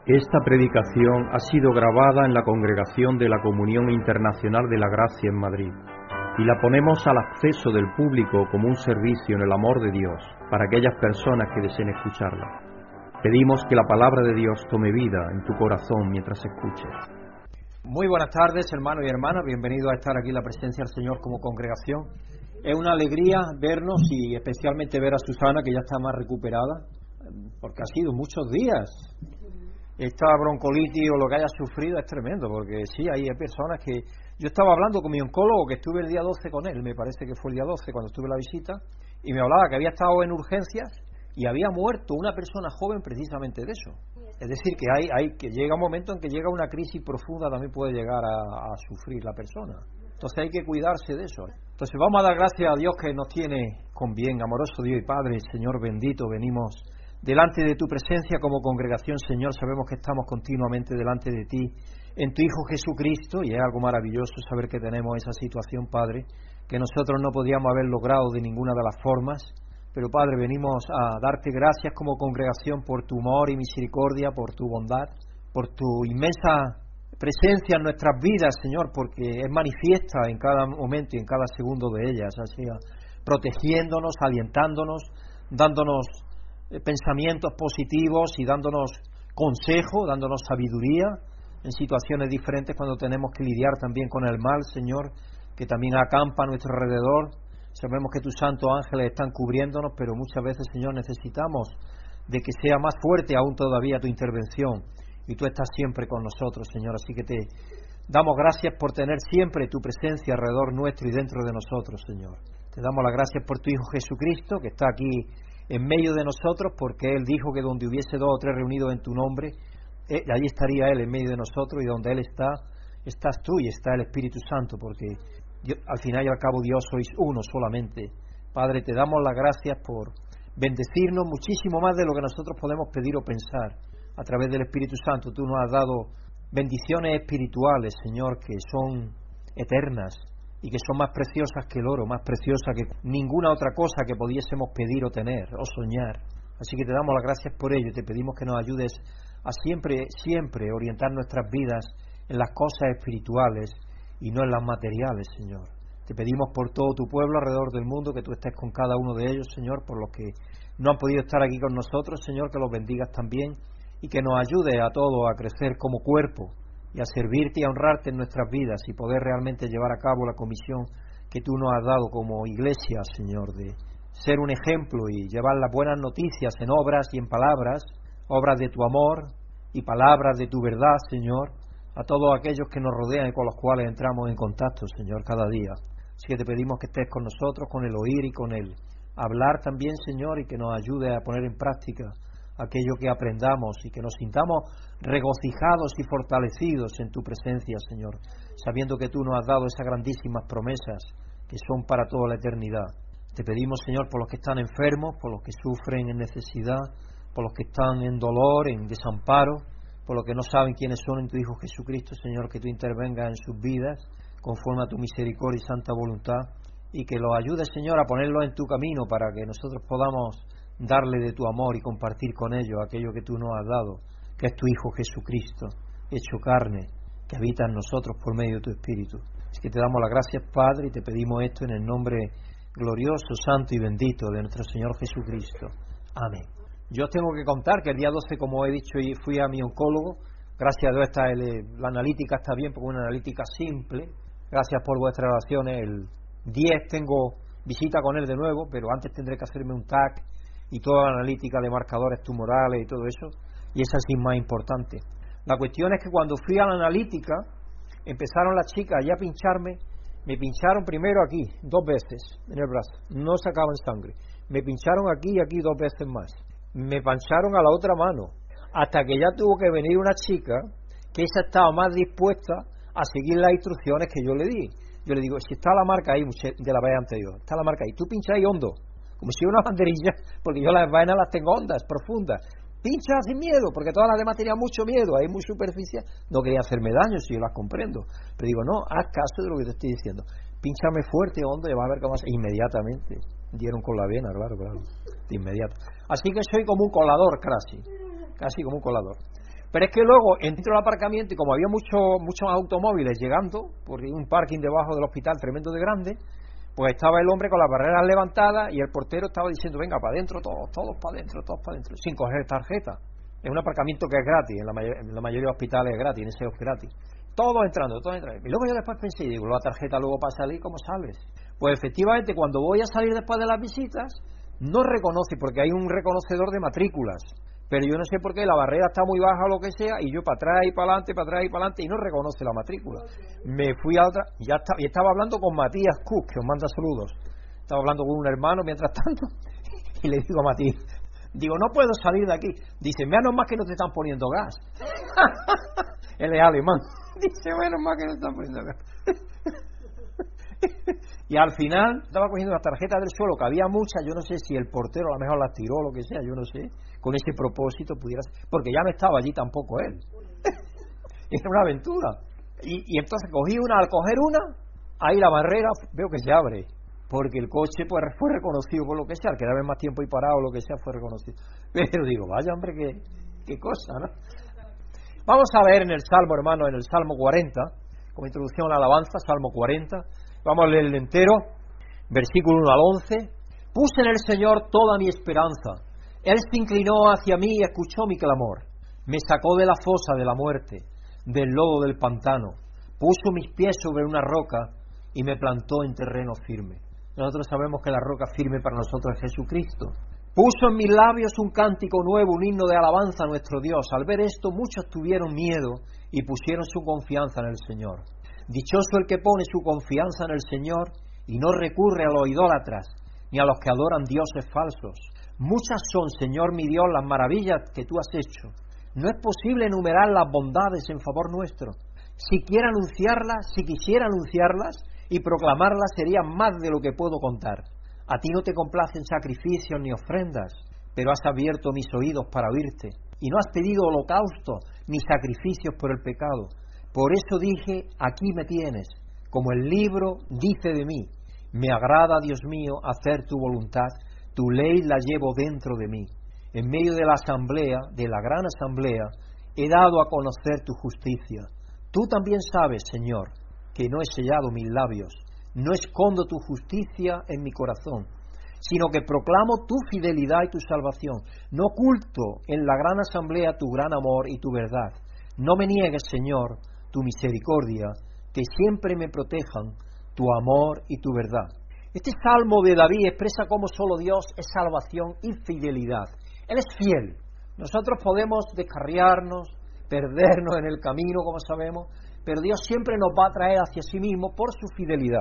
Esta predicación ha sido grabada en la Congregación de la Comunión Internacional de la Gracia en Madrid y la ponemos al acceso del público como un servicio en el amor de Dios para aquellas personas que deseen escucharla. Pedimos que la palabra de Dios tome vida en tu corazón mientras escuches. Muy buenas tardes, hermanos y hermanas, bienvenidos a estar aquí en la presencia del Señor como congregación. Es una alegría vernos y especialmente ver a Susana, que ya está más recuperada, porque ha sido muchos días. Esta broncolitis o lo que haya sufrido es tremendo, porque sí, hay personas que... Yo estaba hablando con mi oncólogo, que estuve el día 12 con él, me parece que fue el día 12 cuando estuve en la visita, y me hablaba que había estado en urgencias y había muerto una persona joven precisamente de eso. Es decir, que hay que llega un momento en que llega una crisis profunda, también puede llegar a sufrir la persona. Entonces hay que cuidarse de eso. Entonces vamos a dar gracias a Dios que nos tiene con bien. Amoroso Dios y Padre, Señor bendito, venimos delante de tu presencia como congregación, Señor. Sabemos que estamos continuamente delante de ti en tu Hijo Jesucristo, y es algo maravilloso saber que tenemos esa situación, Padre, que nosotros no podíamos haber logrado de ninguna de las formas. Pero Padre, venimos a darte gracias como congregación por tu amor y misericordia, por tu bondad, por tu inmensa presencia en nuestras vidas, Señor, porque es manifiesta en cada momento y en cada segundo de ellas, así protegiéndonos, alientándonos, dándonos pensamientos positivos y dándonos consejo, dándonos sabiduría en situaciones diferentes cuando tenemos que lidiar también con el mal, Señor, que también acampa a nuestro alrededor. Sabemos que tus santos ángeles están cubriéndonos, pero muchas veces, Señor, necesitamos de que sea más fuerte aún todavía tu intervención, y tú estás siempre con nosotros, Señor. Así que te damos gracias por tener siempre tu presencia alrededor nuestro y dentro de nosotros, Señor. Te damos las gracias por tu Hijo Jesucristo, que está aquí en medio de nosotros, porque Él dijo que donde hubiese 2 o 3 reunidos en tu nombre, allí estaría Él en medio de nosotros, y donde Él está, estás tú y está el Espíritu Santo, porque al final y al cabo Dios sois uno solamente. Padre, te damos las gracias por bendecirnos muchísimo más de lo que nosotros podemos pedir o pensar. A través del Espíritu Santo tú nos has dado bendiciones espirituales, Señor, que son eternas y que son más preciosas que el oro, más preciosas que ninguna otra cosa que pudiésemos pedir o tener o soñar. Así que te damos las gracias por ello y te pedimos que nos ayudes a siempre orientar nuestras vidas en las cosas espirituales y no en las materiales, Señor. Te pedimos por todo tu pueblo alrededor del mundo, que tú estés con cada uno de ellos, Señor, por los que no han podido estar aquí con nosotros, Señor, que los bendigas también y que nos ayude a todos a crecer como cuerpo y a servirte y a honrarte en nuestras vidas y poder realmente llevar a cabo la comisión que tú nos has dado como iglesia, Señor, de ser un ejemplo y llevar las buenas noticias en obras y en palabras, obras de tu amor y palabras de tu verdad, Señor, a todos aquellos que nos rodean y con los cuales entramos en contacto, Señor, cada día. Así que te pedimos que estés con nosotros, con el oír y con el hablar también, Señor, y que nos ayude a poner en práctica aquello que aprendamos y que nos sintamos regocijados y fortalecidos en tu presencia, Señor, sabiendo que tú nos has dado esas grandísimas promesas que son para toda la eternidad. Te pedimos, Señor, por los que están enfermos, por los que sufren en necesidad, por los que están en dolor, en desamparo, por los que no saben quiénes son en tu Hijo Jesucristo, Señor, que tú intervengas en sus vidas conforme a tu misericordia y santa voluntad, y que los ayudes, Señor, a ponerlos en tu camino para que nosotros podamos darle de tu amor y compartir con ellos aquello que tú nos has dado, que es tu Hijo Jesucristo, hecho carne, que habita en nosotros por medio de tu Espíritu. Así que te damos las gracias, Padre, y te pedimos esto en el nombre glorioso, santo y bendito de nuestro Señor Jesucristo. Amén. Yo os tengo que contar que el día 12, como he dicho, fui a mi oncólogo. Gracias a Dios la analítica está bien, porque es una analítica simple. Gracias por vuestras oraciones. El 10 tengo visita con él de nuevo, pero antes tendré que hacerme un TAC y toda la analítica de marcadores tumorales y todo eso, y esa sí es más importante. La cuestión es que cuando fui a la analítica, empezaron las chicas ya a pincharme. Me pincharon primero aquí 2 veces en el brazo, no sacaban sangre. Me pincharon aquí y aquí 2 veces más. Me pincharon a la otra mano, hasta que ya tuvo que venir una chica que esa estaba más dispuesta a seguir las instrucciones que yo le di. Yo le digo, si está la marca ahí de la vez anterior, está la marca ahí, tú pincha ahí hondo, como si una banderilla, porque yo las vainas las tengo hondas, profundas. Pincha sin miedo, porque todas las demás tenían mucho miedo, ahí muy superficial. No quería hacerme daño, si yo las comprendo. Pero digo, no, haz caso de lo que te estoy diciendo. Pínchame fuerte, hondo, y vas a ver cómo hace. Inmediatamente. Dieron con la vena, claro, de inmediato. Así que soy como un colador, casi como un colador. Pero es que luego entro al aparcamiento y como había muchos automóviles llegando, porque hay un parking debajo del hospital tremendo de grande, pues estaba el hombre con las barreras levantadas y el portero estaba diciendo, venga, para adentro todos para adentro, sin coger tarjeta. Es un aparcamiento que es gratis, en la mayoría de hospitales es gratis, en ese es gratis. Todos entrando. Y luego yo después pensé, digo, la tarjeta luego para salir, ¿cómo sales? Pues efectivamente, cuando voy a salir después de las visitas, no reconoce, porque hay un reconocedor de matrículas. Pero yo no sé por qué la barrera está muy baja o lo que sea, y yo para atrás y para adelante, y no reconoce la matrícula. Me fui a otra, y estaba hablando con Matías Cook, que os manda saludos. Estaba hablando con un hermano mientras tanto, y le digo a Matías, digo, no puedo salir de aquí. Dice, menos más que no te están poniendo gas. Él es alemán. Dice, menos más que no te están poniendo gas. Y al final estaba cogiendo las tarjetas del suelo, que había muchas, yo no sé si el portero a lo mejor las tiró o lo que sea, yo no sé, con ese propósito pudiera ser, porque ya no estaba allí tampoco él. Era una aventura. Y entonces cogí una, al coger una, ahí la barrera veo que se abre, porque el coche pues fue reconocido por lo que sea, al quedarme más tiempo ahí parado o lo que sea fue reconocido. Pero digo, vaya hombre, qué cosa, ¿no? Vamos a ver en el Salmo, hermano, en el Salmo 40, como introducción a la alabanza, Salmo 40, vamos a leer el entero, versículo 1 al 11. Puse en el Señor toda mi esperanza. Él se inclinó hacia mí y escuchó mi clamor. Me sacó de la fosa de la muerte, del lodo del pantano. Puso mis pies sobre una roca y me plantó en terreno firme. Nosotros sabemos que la roca firme para nosotros es Jesucristo. Puso en mis labios un cántico nuevo, un himno de alabanza a nuestro Dios. Al ver esto, muchos tuvieron miedo y pusieron su confianza en el Señor. Dichoso el que pone su confianza en el Señor y no recurre a los idólatras, ni a los que adoran dioses falsos. Muchas son, Señor mi Dios, las maravillas que tú has hecho. No es posible enumerar las bondades en favor nuestro. Si quisiera anunciarlas y proclamarlas sería más de lo que puedo contar. A ti no te complacen sacrificios ni ofrendas, pero has abierto mis oídos para oírte, y no has pedido holocaustos ni sacrificios por el pecado. Por eso dije, aquí me tienes, como el libro dice de mí. Me agrada, Dios mío, hacer tu voluntad, tu ley la llevo dentro de mí. En medio de la asamblea, de la gran asamblea, he dado a conocer tu justicia. Tú también sabes, Señor, que no he sellado mis labios, no escondo tu justicia en mi corazón, sino que proclamo tu fidelidad y tu salvación. No oculto en la gran asamblea tu gran amor y tu verdad. No me niegues, Señor, tu misericordia, que siempre me protejan tu amor y tu verdad. Este salmo de David expresa cómo solo Dios es salvación y fidelidad. Él es fiel. Nosotros podemos descarriarnos, perdernos en el camino, como sabemos, pero Dios siempre nos va a traer hacia sí mismo por su fidelidad.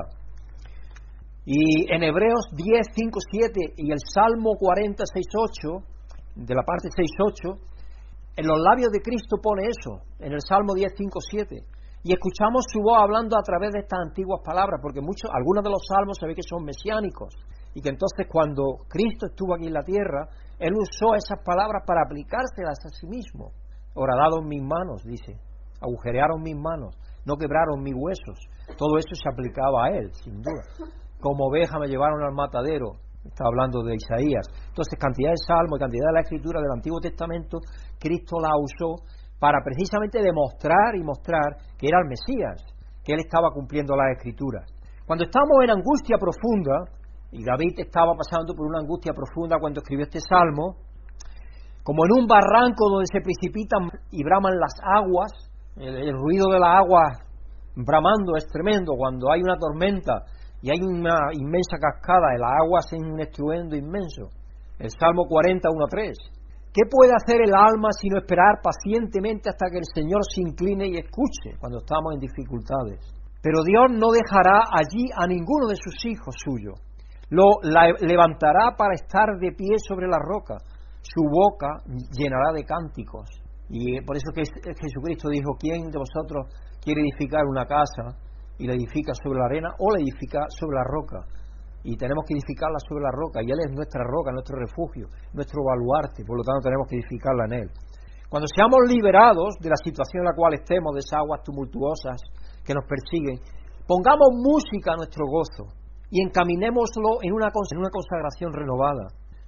Y en Hebreos 10, 5, 7 y el Salmo 40, 6, 8, de la parte 6, 8, en los labios de Cristo pone eso, en el Salmo 10, 5, 7. Y escuchamos su voz hablando a través de estas antiguas palabras, porque algunos de los salmos se ve que son mesiánicos, y que entonces cuando Cristo estuvo aquí en la tierra, Él usó esas palabras para aplicárselas a sí mismo. Horadaron mis manos, dice, agujerearon mis manos, no quebraron mis huesos. Todo eso se aplicaba a Él, sin duda. Como oveja me llevaron al matadero, está hablando de Isaías. Entonces, cantidad de salmos y cantidad de la escritura del Antiguo Testamento, Cristo la usó para precisamente demostrar y mostrar que era el Mesías, que Él estaba cumpliendo las escrituras. Cuando estamos en angustia profunda, y David estaba pasando por una angustia profunda cuando escribió este salmo, como en un barranco donde se precipitan y braman las aguas, el ruido de las aguas bramando es tremendo cuando hay una tormenta y hay una inmensa cascada, el agua es un estruendo inmenso. El Salmo 40, 1 a 3. ¿Qué puede hacer el alma sino esperar pacientemente hasta que el Señor se incline y escuche cuando estamos en dificultades? Pero Dios no dejará allí a ninguno de sus hijos suyos. Lo levantará para estar de pie sobre la roca. Su boca llenará de cánticos. Y por eso que Jesucristo dijo, ¿quién de vosotros quiere edificar una casa y la edifica sobre la arena o la edifica sobre la roca? Y tenemos que edificarla sobre la roca, y Él es nuestra roca, nuestro refugio, nuestro baluarte, por lo tanto tenemos que edificarla en Él. Cuando seamos liberados de la situación en la cual estemos, de esas aguas tumultuosas que nos persiguen, pongamos música a nuestro gozo y encaminémoslo en una consagración renovada.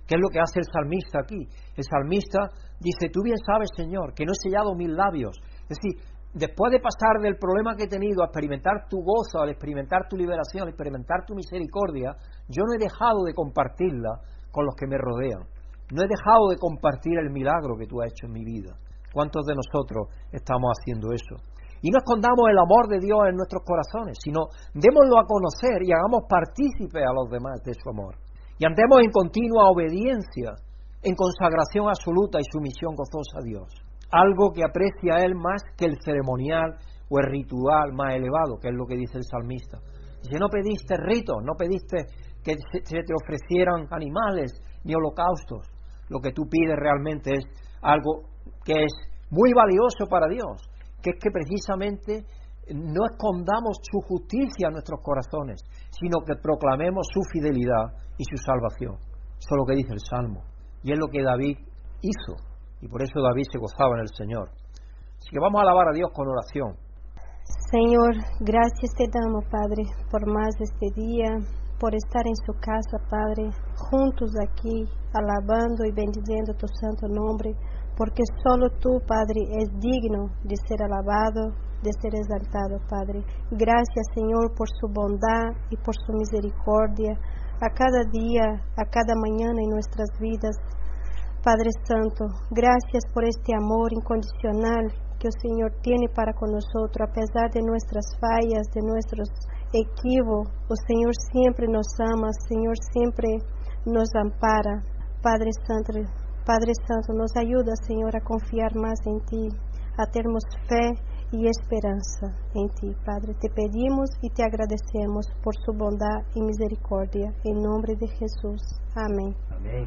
¿Qué es lo que hace el salmista aquí? El salmista dice, tú bien sabes, Señor, que no he sellado mis labios. Es decir, después de pasar del problema que he tenido a experimentar tu gozo, al experimentar tu liberación, al experimentar tu misericordia, yo no he dejado de compartirla con los que me rodean. No he dejado de compartir el milagro que tú has hecho en mi vida. ¿Cuántos de nosotros estamos haciendo eso? Y no escondamos el amor de Dios en nuestros corazones, sino démoslo a conocer y hagamos partícipe a los demás de su amor. Y andemos en continua obediencia, en consagración absoluta y sumisión gozosa a Dios. Algo que aprecia Él más que el ceremonial o el ritual más elevado, que es lo que dice el salmista. Dice, no pediste ritos, no pediste que se te ofrecieran animales ni holocaustos. Lo que tú pides realmente es algo que es muy valioso para Dios, que es que precisamente no escondamos su justicia en nuestros corazones, sino que proclamemos su fidelidad y su salvación. Eso es lo que dice el Salmo, y es lo que David hizo, y por eso David se gozaba en el Señor. Así que vamos a alabar a Dios con oración. Señor, gracias te damos, Padre, por más este día, por estar en su casa, Padre, juntos aquí, alabando y bendiciendo tu santo nombre, porque solo tú, Padre, es digno de ser alabado, de ser exaltado, Padre. Gracias, Señor, por su bondad y por su misericordia, a cada día, a cada mañana en nuestras vidas. Padre Santo, gracias por este amor incondicional que el Señor tiene para con nosotros, a pesar de nuestras fallas, de nuestros equívocos. El Señor siempre nos ama, el Señor siempre nos ampara. Padre Santo, nos ayuda, Señor, a confiar más en ti, a tenernos fe y esperanza en ti, Padre. Te pedimos y te agradecemos por su bondad y misericordia. En nombre de Jesús. Amén. Amén.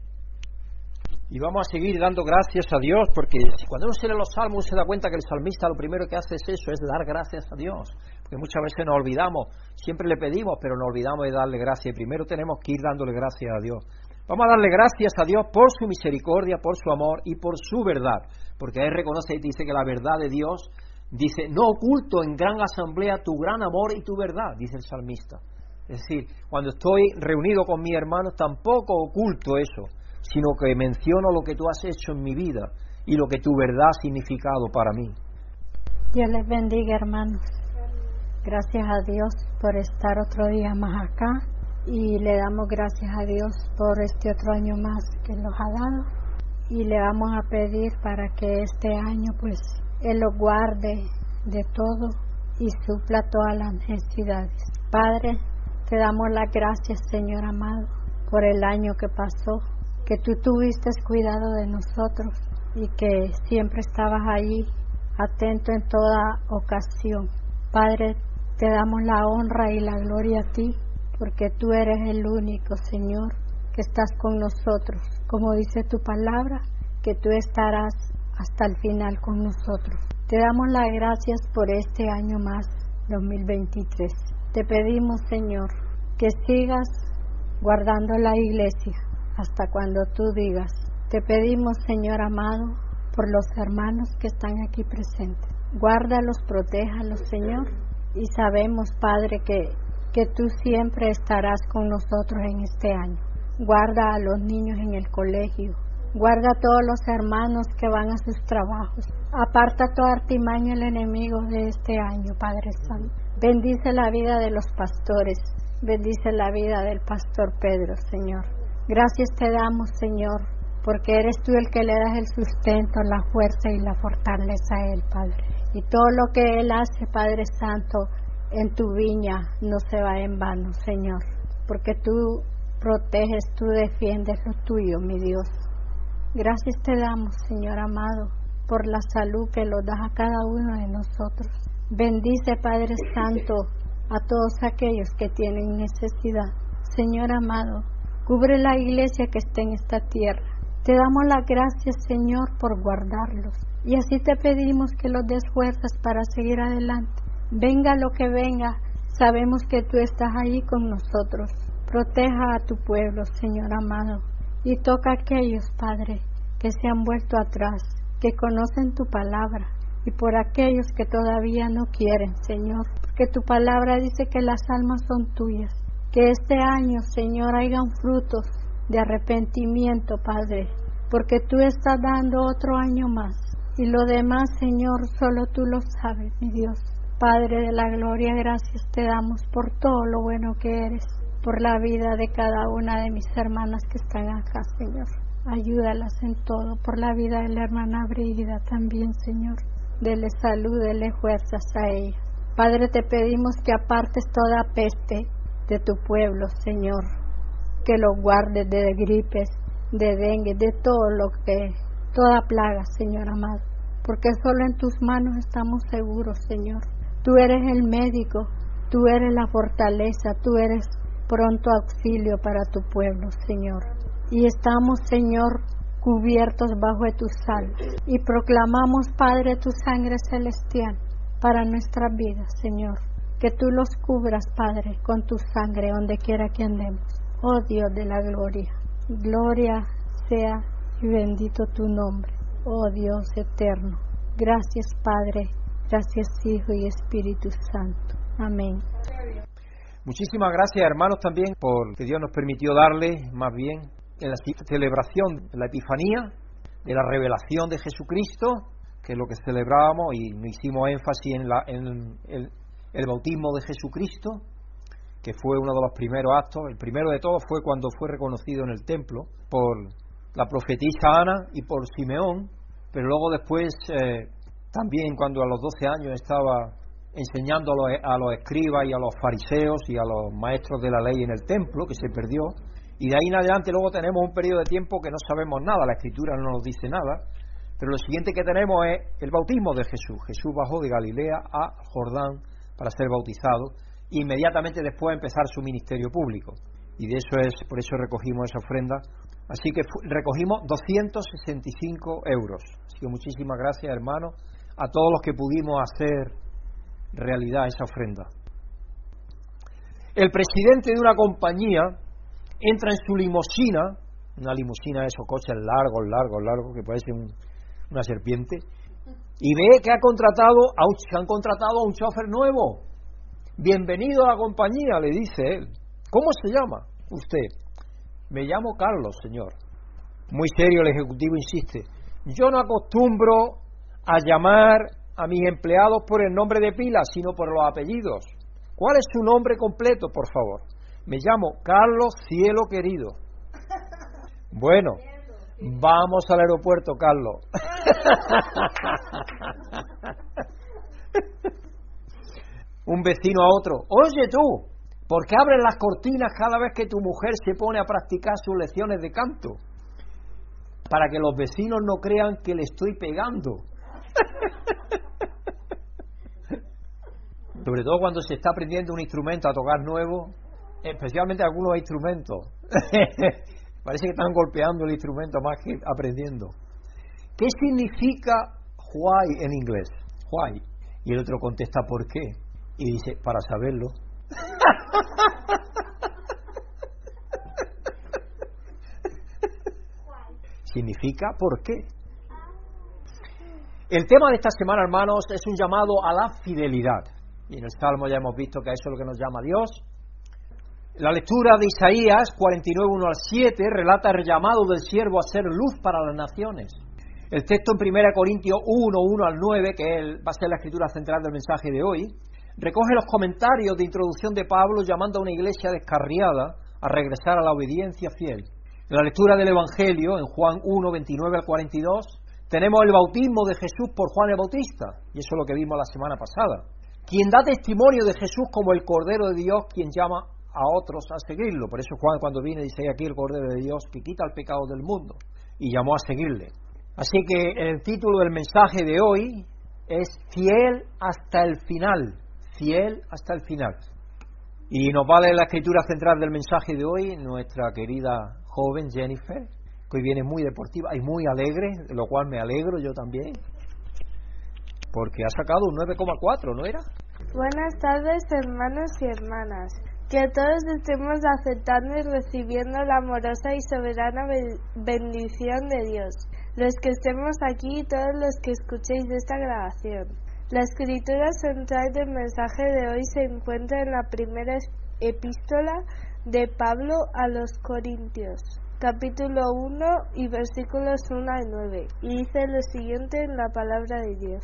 Y vamos a seguir dando gracias a Dios, porque cuando uno se lee los salmos se da cuenta que el salmista lo primero que hace es eso, es dar gracias a Dios. Porque muchas veces nos olvidamos, siempre le pedimos, pero nos olvidamos de darle gracias. Y primero tenemos que ir dándole gracias a Dios. Vamos a darle gracias a Dios por su misericordia, por su amor y por su verdad. Porque Él reconoce y dice que la verdad de Dios, dice, no oculto en gran asamblea tu gran amor y tu verdad, dice el salmista. Es decir, cuando estoy reunido con mis hermanos tampoco oculto eso, sino que menciono lo que tú has hecho en mi vida y lo que tu verdad ha significado para mí. Dios les bendiga, hermanos. Gracias a Dios por estar otro día más acá y le damos gracias a Dios por este otro año más que nos ha dado y le vamos a pedir para que este año pues Él lo guarde de todo y supla todas las necesidades. Padre, te damos las gracias, Señor amado, por el año que pasó, que tú tuviste cuidado de nosotros y que siempre estabas allí, atento en toda ocasión. Padre, te damos la honra y la gloria a ti, porque tú eres el único, Señor, que estás con nosotros. Como dice tu palabra, que tú estarás hasta el final con nosotros. Te damos las gracias por este año más, 2023. Te pedimos, Señor, que sigas guardando la iglesia hasta cuando tú digas. Te pedimos, Señor amado, por los hermanos que están aquí presentes. Guárdalos, protéjalos, Señor, y sabemos, Padre, que tú siempre estarás con nosotros en este año. Guarda a los niños en el colegio, guarda a todos los hermanos que van a sus trabajos. Aparta toda artimaña el enemigo de este año, Padre Santo. Bendice la vida de los pastores, bendice la vida del pastor Pedro, Señor. Gracias te damos, Señor, porque eres tú el que le das el sustento, la fuerza y la fortaleza a Él, Padre. Y todo lo que Él hace, Padre Santo, en tu viña no se va en vano, Señor, porque tú proteges, tú defiendes lo tuyo, mi Dios. Gracias te damos, Señor amado, por la salud que lo das a cada uno de nosotros. Bendice, Padre Santo, a todos aquellos que tienen necesidad. Señor amado, cubre la iglesia que está en esta tierra. Te damos las gracias, Señor, por guardarlos. Y así te pedimos que los des fuerzas para seguir adelante. Venga lo que venga, sabemos que tú estás ahí con nosotros. Proteja a tu pueblo, Señor amado. Y toca a aquellos, Padre, que se han vuelto atrás, que conocen tu palabra. Y por aquellos que todavía no quieren, Señor. Porque tu palabra dice que las almas son tuyas. Que este año, Señor, hayan frutos de arrepentimiento, Padre, porque tú estás dando otro año más. Y lo demás, Señor, solo tú lo sabes, mi Dios. Padre de la gloria, gracias te damos por todo lo bueno que eres, por la vida de cada una de mis hermanas que están acá, Señor. Ayúdalas en todo, por la vida de la hermana Brígida también, Señor. Dele salud, dele fuerzas a ella. Padre, te pedimos que apartes toda peste de tu pueblo, Señor. Que lo guardes de gripes, de dengue, de todo lo que, toda plaga, Señor amado. Porque solo en tus manos estamos seguros, Señor. Tú eres el médico, tú eres la fortaleza, tú eres pronto auxilio para tu pueblo, Señor. Y estamos, Señor, cubiertos bajo de tus alas. Y proclamamos, Padre, tu sangre celestial para nuestras vidas, Señor. Que tú los cubras, Padre, con tu sangre donde quiera que andemos. Oh Dios de la gloria, gloria sea y bendito tu nombre, oh Dios eterno. Gracias, Padre. Gracias, Hijo y Espíritu Santo. Amén. Muchísimas gracias, hermanos, también por que Dios nos permitió darle, más bien, en la celebración de la Epifanía, de la revelación de Jesucristo, que es lo que celebrábamos, y no hicimos énfasis en el bautismo de Jesucristo, que fue uno de los primeros actos. El primero de todos fue cuando fue reconocido en el templo por la profetisa Ana y por Simeón, pero luego después... también cuando a los 12 años estaba enseñando a los escribas y a los fariseos y a los maestros de la ley en el templo, que se perdió, y de ahí en adelante luego tenemos un periodo de tiempo que no sabemos nada, la Escritura no nos dice nada, pero lo siguiente que tenemos es el bautismo de Jesús. Jesús bajó de Galilea a Jordán para ser bautizado, e inmediatamente después empezar su ministerio público, y de eso por eso recogimos esa ofrenda. Así que recogimos 265 euros. Así que muchísimas gracias, hermanos, a todos los que pudimos hacer realidad esa ofrenda. El presidente de una compañía entra en su limusina, una limusina de esos coches largos, que parecen una serpiente, y ve que han contratado a un chofer nuevo. Bienvenido a la compañía, le dice él. ¿Cómo se llama usted? Me llamo Carlos, señor. Muy serio el ejecutivo insiste. Yo no acostumbro a llamar a mis empleados por el nombre de pila, sino por los apellidos. ¿Cuál es su nombre completo, por favor? Me llamo Carlos Cielo Querido. Bueno, vamos al aeropuerto, Carlos. Un vecino a otro. Oye tú, ¿por qué abres las cortinas cada vez que tu mujer se pone a practicar sus lecciones de canto? Para que los vecinos no crean que le estoy pegando. Sobre todo cuando se está aprendiendo un instrumento a tocar nuevo, especialmente algunos instrumentos. Parece que están golpeando el instrumento más que aprendiendo. ¿Qué significa why en inglés? Why. Y el otro contesta ¿por qué? Y dice, para saberlo. Significa ¿por qué? El tema de esta semana, hermanos, es un llamado a la fidelidad. Y en el Salmo ya hemos visto que eso es lo que nos llama Dios. La lectura de Isaías 49, 1 al 7 relata el llamado del siervo a ser luz para las naciones. El texto en 1 Corintios 1, 1 al 9, que va a ser la escritura central del mensaje de hoy, recoge los comentarios de introducción de Pablo llamando a una iglesia descarriada a regresar a la obediencia fiel. En la lectura del Evangelio, en Juan 1, 29 al 42, tenemos el bautismo de Jesús por Juan el Bautista, y eso es lo que vimos la semana pasada, quien da testimonio de Jesús como el Cordero de Dios, quien llama a otros a seguirlo. Por eso Juan, cuando viene, dice aquí el Cordero de Dios que quita el pecado del mundo, y llamó a seguirle. Así que el título del mensaje de hoy es Fiel hasta el final. Fiel hasta el final. Y nos vale la escritura central del mensaje de hoy, nuestra querida joven Jennifer, que hoy viene muy deportiva y muy alegre, de lo cual me alegro yo también, porque ha sacado un 9,4, ¿no era? Buenas tardes, hermanos y hermanas. Que todos estemos aceptando y recibiendo la amorosa y soberana bendición de Dios. Los que estemos aquí y todos los que escuchéis esta grabación. La escritura central del mensaje de hoy se encuentra en la primera epístola de Pablo a los Corintios, capítulo 1 y versículos 1 al 9, y dice lo siguiente en la palabra de Dios.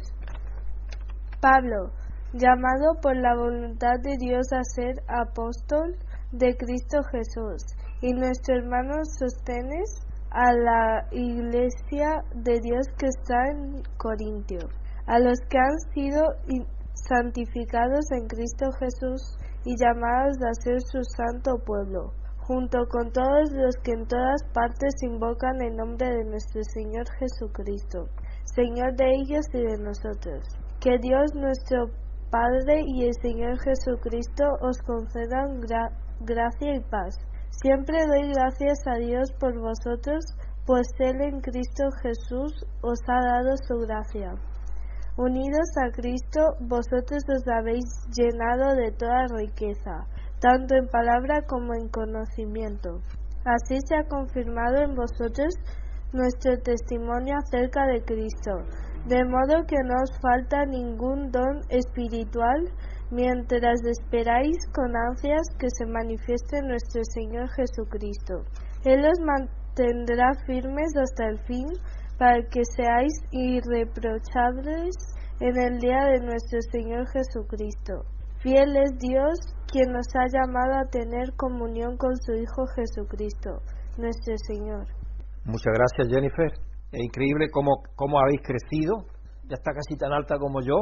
Pablo, llamado por la voluntad de Dios a ser apóstol de Cristo Jesús, y nuestro hermano Sóstenes, a la iglesia de Dios que está en Corintio, a los que han sido santificados en Cristo Jesús y llamados a ser su santo pueblo, junto con todos los que en todas partes invocan el nombre de nuestro Señor Jesucristo, Señor de ellos y de nosotros. Que Dios nuestro Padre y el Señor Jesucristo os concedan gracia y paz. Siempre doy gracias a Dios por vosotros, pues Él en Cristo Jesús os ha dado su gracia. Unidos a Cristo, vosotros os habéis llenado de toda riqueza, tanto en palabra como en conocimiento. Así se ha confirmado en vosotros nuestro testimonio acerca de Cristo, de modo que no os falta ningún don espiritual, mientras esperáis con ansias que se manifieste nuestro Señor Jesucristo. Él os mantendrá firmes hasta el fin, para que seáis irreprochables en el día de nuestro Señor Jesucristo. Fiel es Dios, quien nos ha llamado a tener comunión con su Hijo Jesucristo, nuestro Señor. Muchas gracias, Jennifer. Es increíble cómo habéis crecido. Ya está casi tan alta como yo.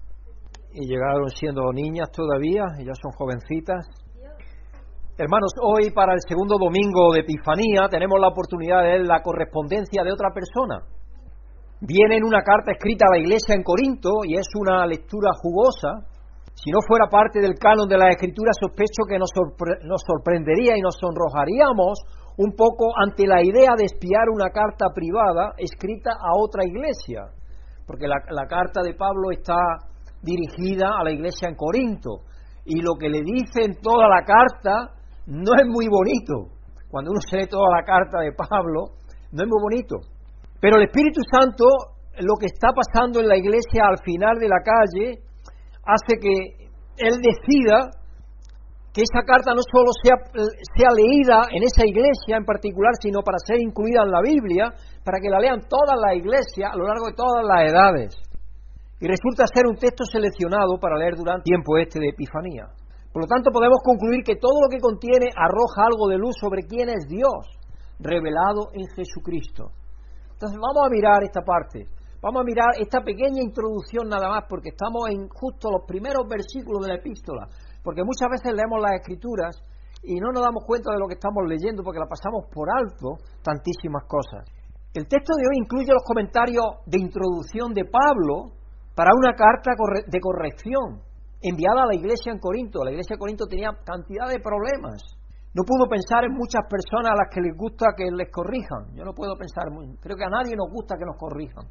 Y llegaron siendo niñas todavía, y ya son jovencitas. Hermanos, hoy para el segundo domingo de Epifanía tenemos la oportunidad de leer la correspondencia de otra persona. Viene en una carta escrita a la iglesia en Corinto y es una lectura jugosa. Si no fuera parte del canon de la Escritura, sospecho que nos sorprendería y nos sonrojaríamos un poco ante la idea de espiar una carta privada escrita a otra iglesia, porque la carta de Pablo está dirigida a la iglesia en Corinto y lo que le dice en toda la carta no es muy bonito. Cuando uno se lee toda la carta de Pablo, no es muy bonito. Pero el Espíritu Santo, lo que está pasando en la iglesia al final de la calle, hace que Él decida que esa carta no solo sea leída en esa iglesia en particular, sino para ser incluida en la Biblia, para que la lean todas las iglesias a lo largo de todas las edades. Y resulta ser un texto seleccionado para leer durante el tiempo de Epifanía. Por lo tanto, podemos concluir que todo lo que contiene arroja algo de luz sobre quién es Dios, revelado en Jesucristo. Entonces vamos a mirar esta parte, vamos a mirar esta pequeña introducción nada más, porque estamos en justo los primeros versículos de la epístola, porque muchas veces leemos las Escrituras y no nos damos cuenta de lo que estamos leyendo, porque la pasamos por alto tantísimas cosas. El texto de hoy incluye los comentarios de introducción de Pablo para una carta de corrección enviada a la iglesia en Corinto. La iglesia de Corinto tenía cantidad de problemas. No puedo pensar en muchas personas a las que les gusta que les corrijan. Yo no puedo pensar, creo que a nadie nos gusta que nos corrijan.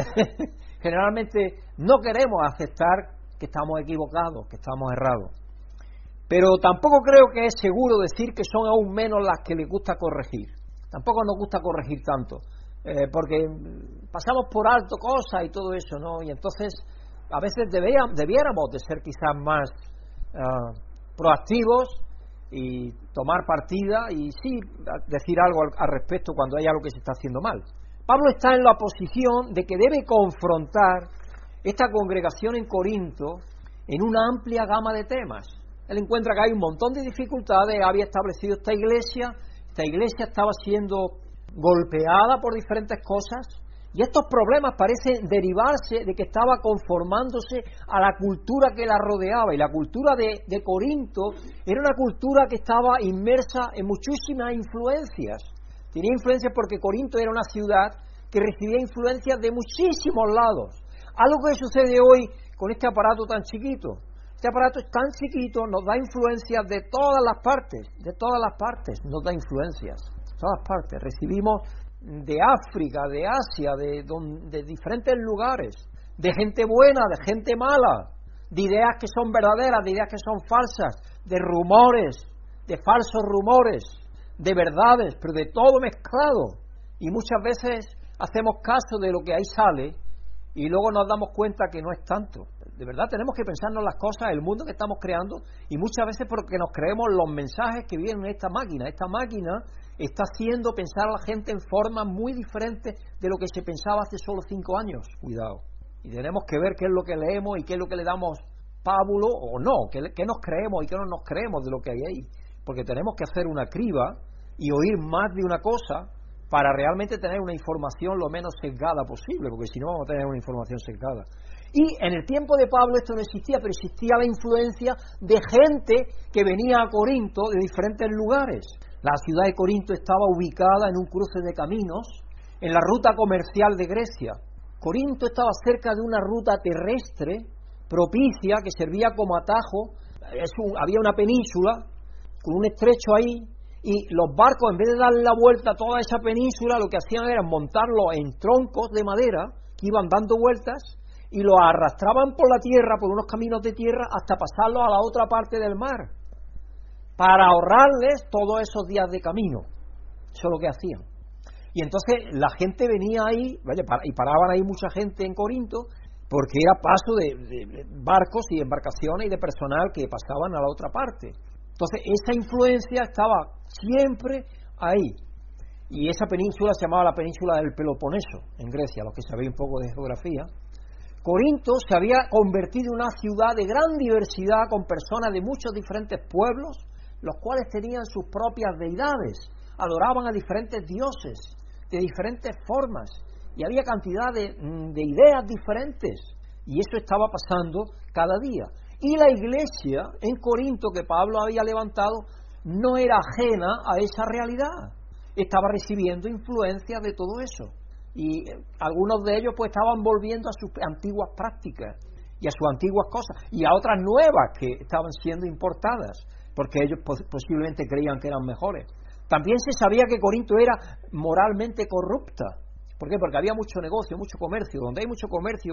Generalmente no queremos aceptar que estamos equivocados, que estamos errados. Pero tampoco creo que es seguro decir que son aún menos las que les gusta corregir. Tampoco nos gusta corregir tanto, porque pasamos por alto cosas y todo eso, ¿no? Y entonces a veces debiéramos de ser quizás más proactivos y tomar partida y sí decir algo al respecto cuando hay algo que se está haciendo mal. Pablo está en la posición de que debe confrontar esta congregación en Corinto en una amplia gama de temas. Él encuentra que hay un montón de dificultades, había establecido esta iglesia estaba siendo golpeada por diferentes cosas, y estos problemas parecen derivarse de que estaba conformándose a la cultura que la rodeaba, y la cultura de Corinto era una cultura que estaba inmersa en muchísimas influencias. Tenía influencias porque Corinto era una ciudad que recibía influencias de muchísimos lados. Algo que sucede hoy con este aparato tan chiquito. Este aparato es tan chiquito, nos da influencias de todas las partes, nos da influencias, de todas partes. Recibimos de África, de Asia, de diferentes lugares, de gente buena, de gente mala, de ideas que son verdaderas, de ideas que son falsas, de rumores, de falsos rumores, de verdades, pero de todo mezclado. Y muchas veces hacemos caso de lo que ahí sale y luego nos damos cuenta que no es tanto. De verdad tenemos que pensarnos las cosas, el mundo que estamos creando, y muchas veces porque nos creemos los mensajes que vienen en esta máquina. Esta máquina está haciendo pensar a la gente en formas muy diferentes de lo que se pensaba hace solo 5 años. Cuidado. Y tenemos que ver qué es lo que leemos y qué es lo que le damos pábulo o no, qué nos creemos y qué no nos creemos de lo que hay ahí. Porque tenemos que hacer una criba y oír más de una cosa para realmente tener una información lo menos sesgada posible, porque si no vamos a tener una información sesgada. Y en el tiempo de Pablo esto no existía, pero existía la influencia de gente que venía a Corinto de diferentes lugares. La ciudad de Corinto estaba ubicada en un cruce de caminos, en la ruta comercial de Grecia. Corinto estaba cerca de una ruta terrestre propicia que servía como atajo. Había una península con un estrecho ahí, y los barcos, en vez de darle la vuelta a toda esa península, lo que hacían era montarlo en troncos de madera que iban dando vueltas y lo arrastraban por la tierra, por unos caminos de tierra, hasta pasarlo a la otra parte del mar, para ahorrarles todos esos días de camino. Eso es lo que hacían. Y entonces la gente venía ahí, y paraban ahí mucha gente en Corinto, porque era paso de barcos y embarcaciones y de personal que pasaban a la otra parte. Entonces esa influencia estaba siempre ahí. Y esa península se llamaba la península del Peloponeso, en Grecia, los que sabéis un poco de geografía. Corinto se había convertido en una ciudad de gran diversidad, con personas de muchos diferentes pueblos, los cuales tenían sus propias deidades, adoraban a diferentes dioses, de diferentes formas, y había cantidad de ideas diferentes, y eso estaba pasando cada día. Y la iglesia en Corinto que Pablo había levantado no era ajena a esa realidad, estaba recibiendo influencia de todo eso, y algunos de ellos pues estaban volviendo a sus antiguas prácticas y a sus antiguas cosas, y a otras nuevas que estaban siendo importadas, porque ellos posiblemente creían que eran mejores. También se sabía que Corinto era moralmente corrupta. ¿Por qué? Porque había mucho negocio, mucho comercio. Donde hay mucho comercio,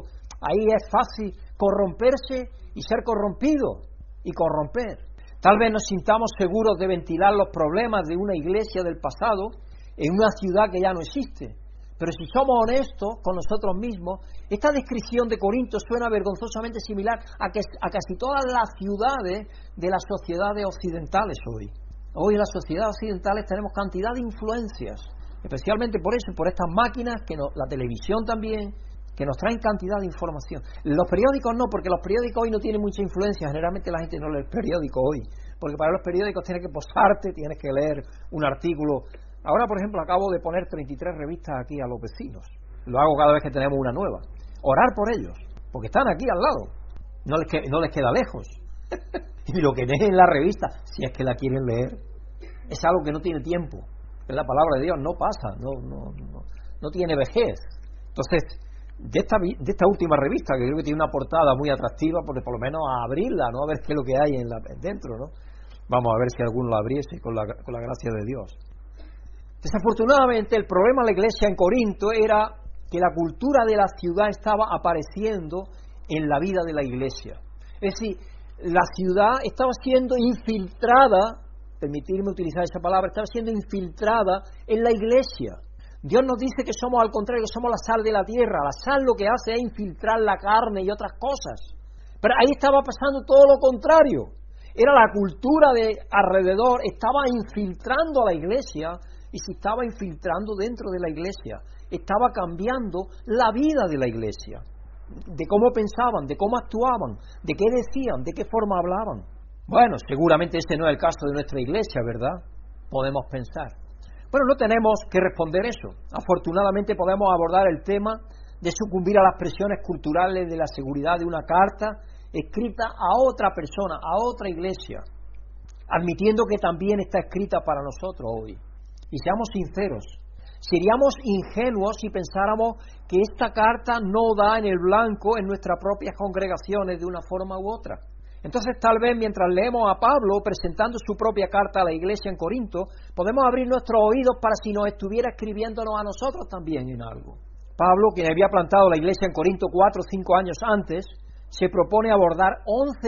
ahí es fácil corromperse y ser corrompido y corromper. Tal vez nos sintamos seguros de ventilar los problemas de una iglesia del pasado en una ciudad que ya no existe. Pero si somos honestos con nosotros mismos, esta descripción de Corinto suena vergonzosamente similar a casi todas las ciudades de las sociedades occidentales hoy. Hoy en las sociedades occidentales tenemos cantidad de influencias, especialmente por eso, por estas máquinas, la televisión también, que nos traen cantidad de información. Los periódicos no, porque los periódicos hoy no tienen mucha influencia. Generalmente la gente no lee el periódico hoy, porque para los periódicos tienes que posarte, tienes que leer un artículo. Ahora, por ejemplo, acabo de poner 33 revistas aquí a los vecinos. Lo hago cada vez que tenemos una nueva. Orar por ellos, porque están aquí al lado. No les queda lejos. Y lo que leen en la revista, si es que la quieren leer, es algo que no tiene tiempo. Es la palabra de Dios, no pasa, no tiene vejez. Entonces, de esta última revista, que creo que tiene una portada muy atractiva, por lo menos a abrirla, ¿no? A ver qué es lo que hay dentro, ¿no? Vamos a ver si alguno la abriese con la gracia de Dios. Desafortunadamente, el problema de la iglesia en Corinto era que la cultura de la ciudad estaba apareciendo en la vida de la iglesia. Es decir, la ciudad estaba siendo infiltrada, permitirme utilizar esa palabra, estaba siendo infiltrada en la iglesia. Dios nos dice que somos, al contrario, que somos la sal de la tierra. La sal lo que hace es infiltrar la carne y otras cosas. Pero ahí estaba pasando todo lo contrario. Era la cultura de alrededor, estaba infiltrando a la iglesia, y se estaba infiltrando dentro de la iglesia. Estaba cambiando la vida de la iglesia, de cómo pensaban, de cómo actuaban, de qué decían, de qué forma hablaban. Bueno, seguramente ese no es el caso de nuestra iglesia, ¿verdad? Podemos pensar. Bueno, no tenemos que responder eso. Afortunadamente podemos abordar el tema de sucumbir a las presiones culturales de la seguridad de una carta escrita a otra persona, a otra iglesia, admitiendo que también está escrita para nosotros hoy. Y seamos sinceros, seríamos ingenuos si pensáramos que esta carta no da en el blanco en nuestras propias congregaciones de una forma u otra. Entonces, tal vez mientras leemos a Pablo presentando su propia carta a la iglesia en Corinto, podemos abrir nuestros oídos para si nos estuviera escribiéndonos a nosotros también en algo. Pablo, quien había plantado la iglesia en Corinto 4 o 5 años antes, se propone abordar 11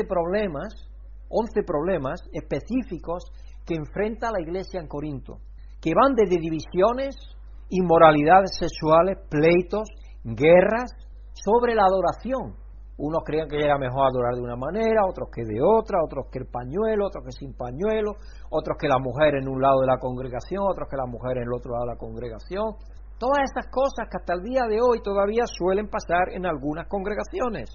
problemas específicos que enfrenta la iglesia en Corinto, que van desde divisiones, inmoralidades sexuales, pleitos, guerras, sobre la adoración. Unos creían que era mejor adorar de una manera, otros que de otra, otros que el pañuelo, otros que sin pañuelo, otros que la mujer en un lado de la congregación, otros que la mujer en el otro lado de la congregación. Todas estas cosas que hasta el día de hoy todavía suelen pasar en algunas congregaciones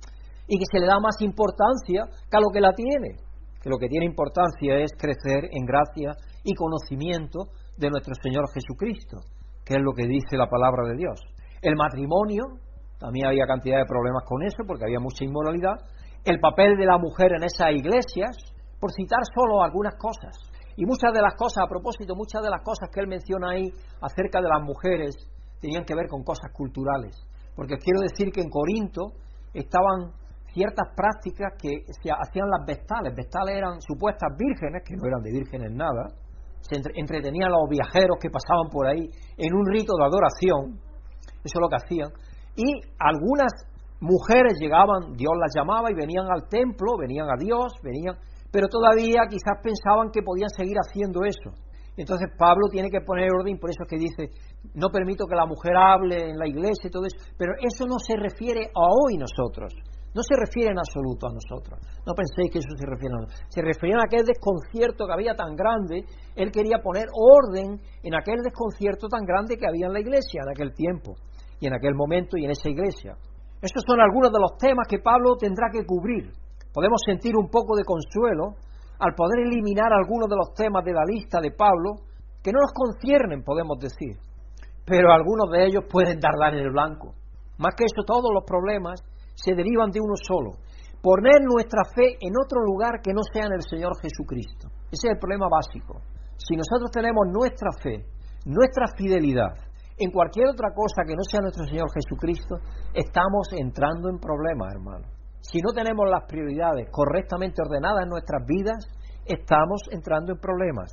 y que se le da más importancia que a lo que la tiene, que lo que tiene importancia es crecer en gracia y conocimiento de nuestro Señor Jesucristo, que es lo que dice la palabra de Dios. El matrimonio, también había cantidad de problemas con eso porque había mucha inmoralidad. El papel de la mujer en esas iglesias, por citar solo algunas cosas. Y muchas de las cosas, a propósito, muchas de las cosas que él menciona ahí acerca de las mujeres tenían que ver con cosas culturales. Porque quiero decir que en Corinto estaban ciertas prácticas que se hacían las vestales. Vestales eran supuestas vírgenes, que no eran de vírgenes nada. Se entretenían los viajeros que pasaban por ahí en un rito de adoración. Eso es lo que hacían. Y algunas mujeres llegaban, Dios las llamaba y venían al templo, venían a Dios, pero todavía quizás pensaban que podían seguir haciendo eso. Entonces Pablo tiene que poner orden, por eso es que dice, no permito que la mujer hable en la iglesia y todo eso, pero eso no se refiere a hoy nosotros, no se refiere en absoluto a nosotros, no penséis que eso se refiere a nosotros, se refiere a aquel desconcierto que había tan grande. Él quería poner orden en aquel desconcierto tan grande que había en la iglesia en aquel tiempo, y en aquel momento y en esa iglesia. Estos son algunos de los temas que Pablo tendrá que cubrir. Podemos sentir un poco de consuelo al poder eliminar algunos de los temas de la lista de Pablo que no nos conciernen, podemos decir, pero algunos de ellos pueden dar en el blanco. Más que eso, todos los problemas se derivan de uno solo: poner nuestra fe en otro lugar que no sea en el Señor Jesucristo. Ese es el problema básico. Si nosotros tenemos nuestra fe, nuestra fidelidad en cualquier otra cosa que no sea nuestro Señor Jesucristo, estamos entrando en problemas, hermano. Si no tenemos las prioridades correctamente ordenadas en nuestras vidas, estamos entrando en problemas.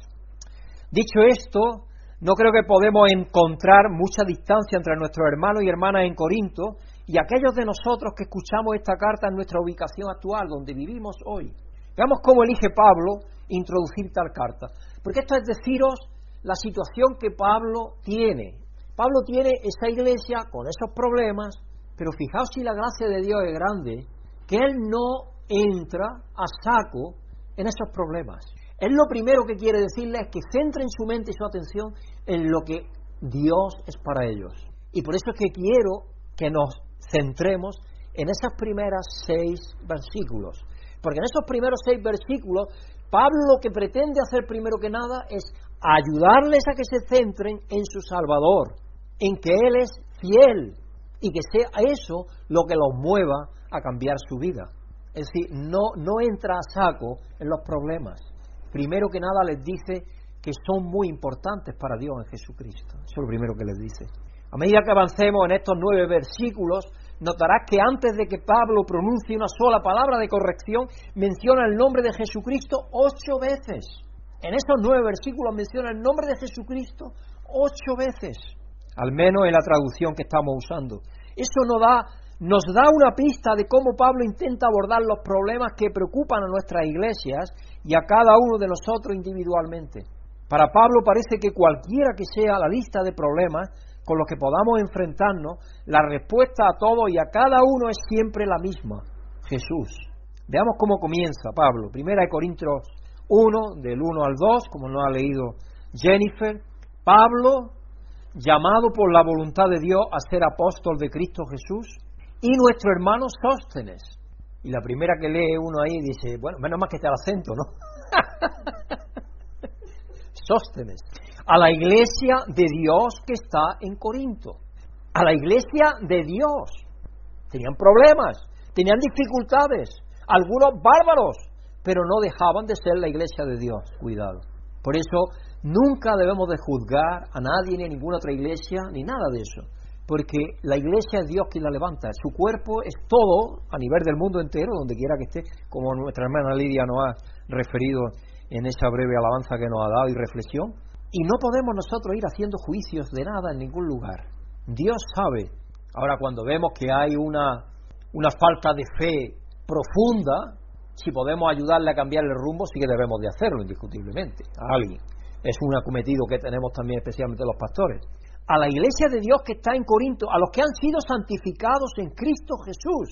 Dicho esto, no creo que podemos encontrar mucha distancia entre nuestros hermanos y hermanas en Corinto y aquellos de nosotros que escuchamos esta carta en nuestra ubicación actual, donde vivimos hoy. Veamos cómo elige Pablo introducir tal carta, porque esto es deciros la situación que Pablo tiene. Pablo tiene esa iglesia con esos problemas, pero fijaos si la gracia de Dios es grande, que él no entra a saco en esos problemas. Él lo primero que quiere decirles es que centren su mente y su atención en lo que Dios es para ellos. Y por eso es que quiero que nos centremos en esas primeras 6 versículos. Porque en esos primeros 6 versículos, Pablo lo que pretende hacer primero que nada es ayudarles a que se centren en su Salvador, en que Él es fiel y que sea eso lo que los mueva a cambiar su vida. Es decir, no entra a saco en los problemas. Primero que nada les dice que son muy importantes para Dios en Jesucristo. Eso es lo primero que les dice. A medida que avancemos en estos 9 versículos, notarás que antes de que Pablo pronuncie una sola palabra de corrección, menciona el nombre de Jesucristo 8 veces. En esos 9 versículos menciona el nombre de Jesucristo 8 veces, al menos en la traducción que estamos usando. Eso nos da una pista de cómo Pablo intenta abordar los problemas que preocupan a nuestras iglesias y a cada uno de nosotros individualmente. Para Pablo parece que cualquiera que sea la lista de problemas con los que podamos enfrentarnos, la respuesta a todo y a cada uno es siempre la misma: Jesús. Veamos cómo comienza Pablo. 1 Corintios 1, del 1 al 2, como nos ha leído Jennifer. Pablo, llamado por la voluntad de Dios a ser apóstol de Cristo Jesús, y nuestro hermano Sóstenes. Y la primera que lee uno ahí dice, bueno, menos mal que está el acento, ¿no? Sóstenes. A la iglesia de Dios que está en Corinto. A la iglesia de Dios. Tenían problemas, tenían dificultades, algunos bárbaros, pero no dejaban de ser la iglesia de Dios. Cuidado. Por eso nunca debemos de juzgar a nadie ni a ninguna otra iglesia, ni nada de eso. Porque la iglesia es Dios quien la levanta. Su cuerpo es todo, a nivel del mundo entero, donde quiera que esté, como nuestra hermana Lidia nos ha referido en esa breve alabanza que nos ha dado y reflexión. Y no podemos nosotros ir haciendo juicios de nada en ningún lugar. Dios sabe. Ahora, cuando vemos que hay una falta de fe profunda, si podemos ayudarle a cambiar el rumbo, sí que debemos de hacerlo, indiscutiblemente, a alguien. Es un acometido que tenemos también especialmente los pastores. A la iglesia de Dios que está en Corinto, a los que han sido santificados en Cristo Jesús.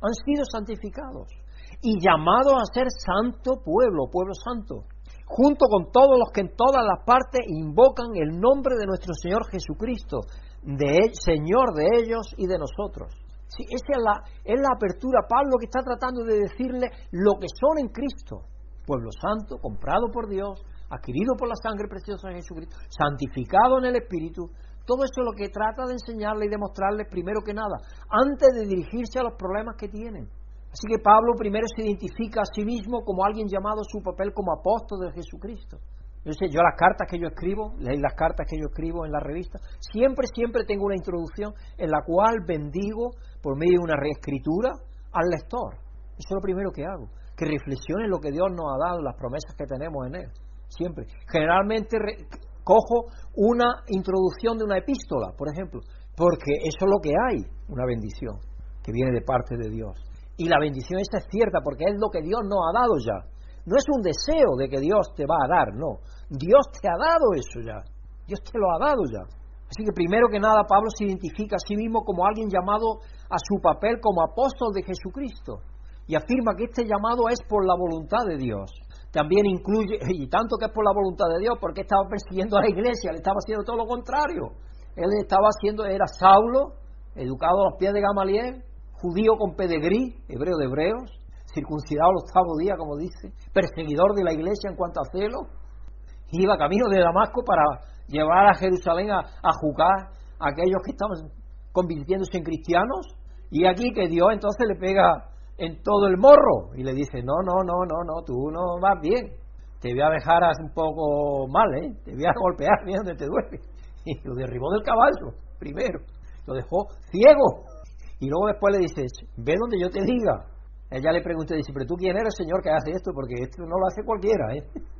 han sido santificados y llamados a ser santo pueblo, pueblo santo, junto con todos los que en todas las partes invocan el nombre de nuestro Señor Jesucristo, Señor de ellos y de nosotros. Sí, esa es la apertura. Pablo que está tratando de decirle lo que son en Cristo: pueblo santo, comprado por Dios, adquirido por la sangre preciosa de Jesucristo, santificado en el Espíritu. Todo eso es lo que trata de enseñarle y demostrarle primero que nada, antes de dirigirse a los problemas que tienen. Así que Pablo primero se identifica a sí mismo como alguien llamado a su papel como apóstol de Jesucristo. Yo las cartas que yo escribo, leí las cartas que yo escribo en la revista, siempre tengo una introducción en la cual bendigo por medio de una reescritura al lector. Eso es lo primero que hago, que reflexione en lo que Dios nos ha dado, las promesas que tenemos en Él. Siempre. Generalmente cojo una introducción de una epístola, por ejemplo, porque eso es lo que hay, una bendición que viene de parte de Dios. Y la bendición esa es cierta porque es lo que Dios nos ha dado ya. No es un deseo de que Dios te va a dar, no. Dios te ha dado eso ya. Dios te lo ha dado ya. Así que primero que nada Pablo se identifica a sí mismo como alguien llamado a su papel como apóstol de Jesucristo. Y afirma que este llamado es por la voluntad de Dios. También incluye, y tanto que es por la voluntad de Dios, porque estaba persiguiendo a la iglesia, le estaba haciendo todo lo contrario. Era Saulo, educado a los pies de Gamaliel, judío con pedigrí, hebreo de hebreos, circuncidado al 8º día, como dice, perseguidor de la iglesia en cuanto a celo, iba camino de Damasco para llevar a Jerusalén a juzgar a aquellos que estaban convirtiéndose en cristianos, y aquí que Dios entonces le pega en todo el morro y le dice, no, tú no vas bien, te voy a dejar un poco mal, te voy a golpear, mira donde te duele. Y lo derribó del caballo primero, lo dejó ciego, y luego después le dice, ve donde yo te diga. Ella le preguntó, dice, pero tú quién eres, Señor, que hace esto, porque esto no lo hace cualquiera,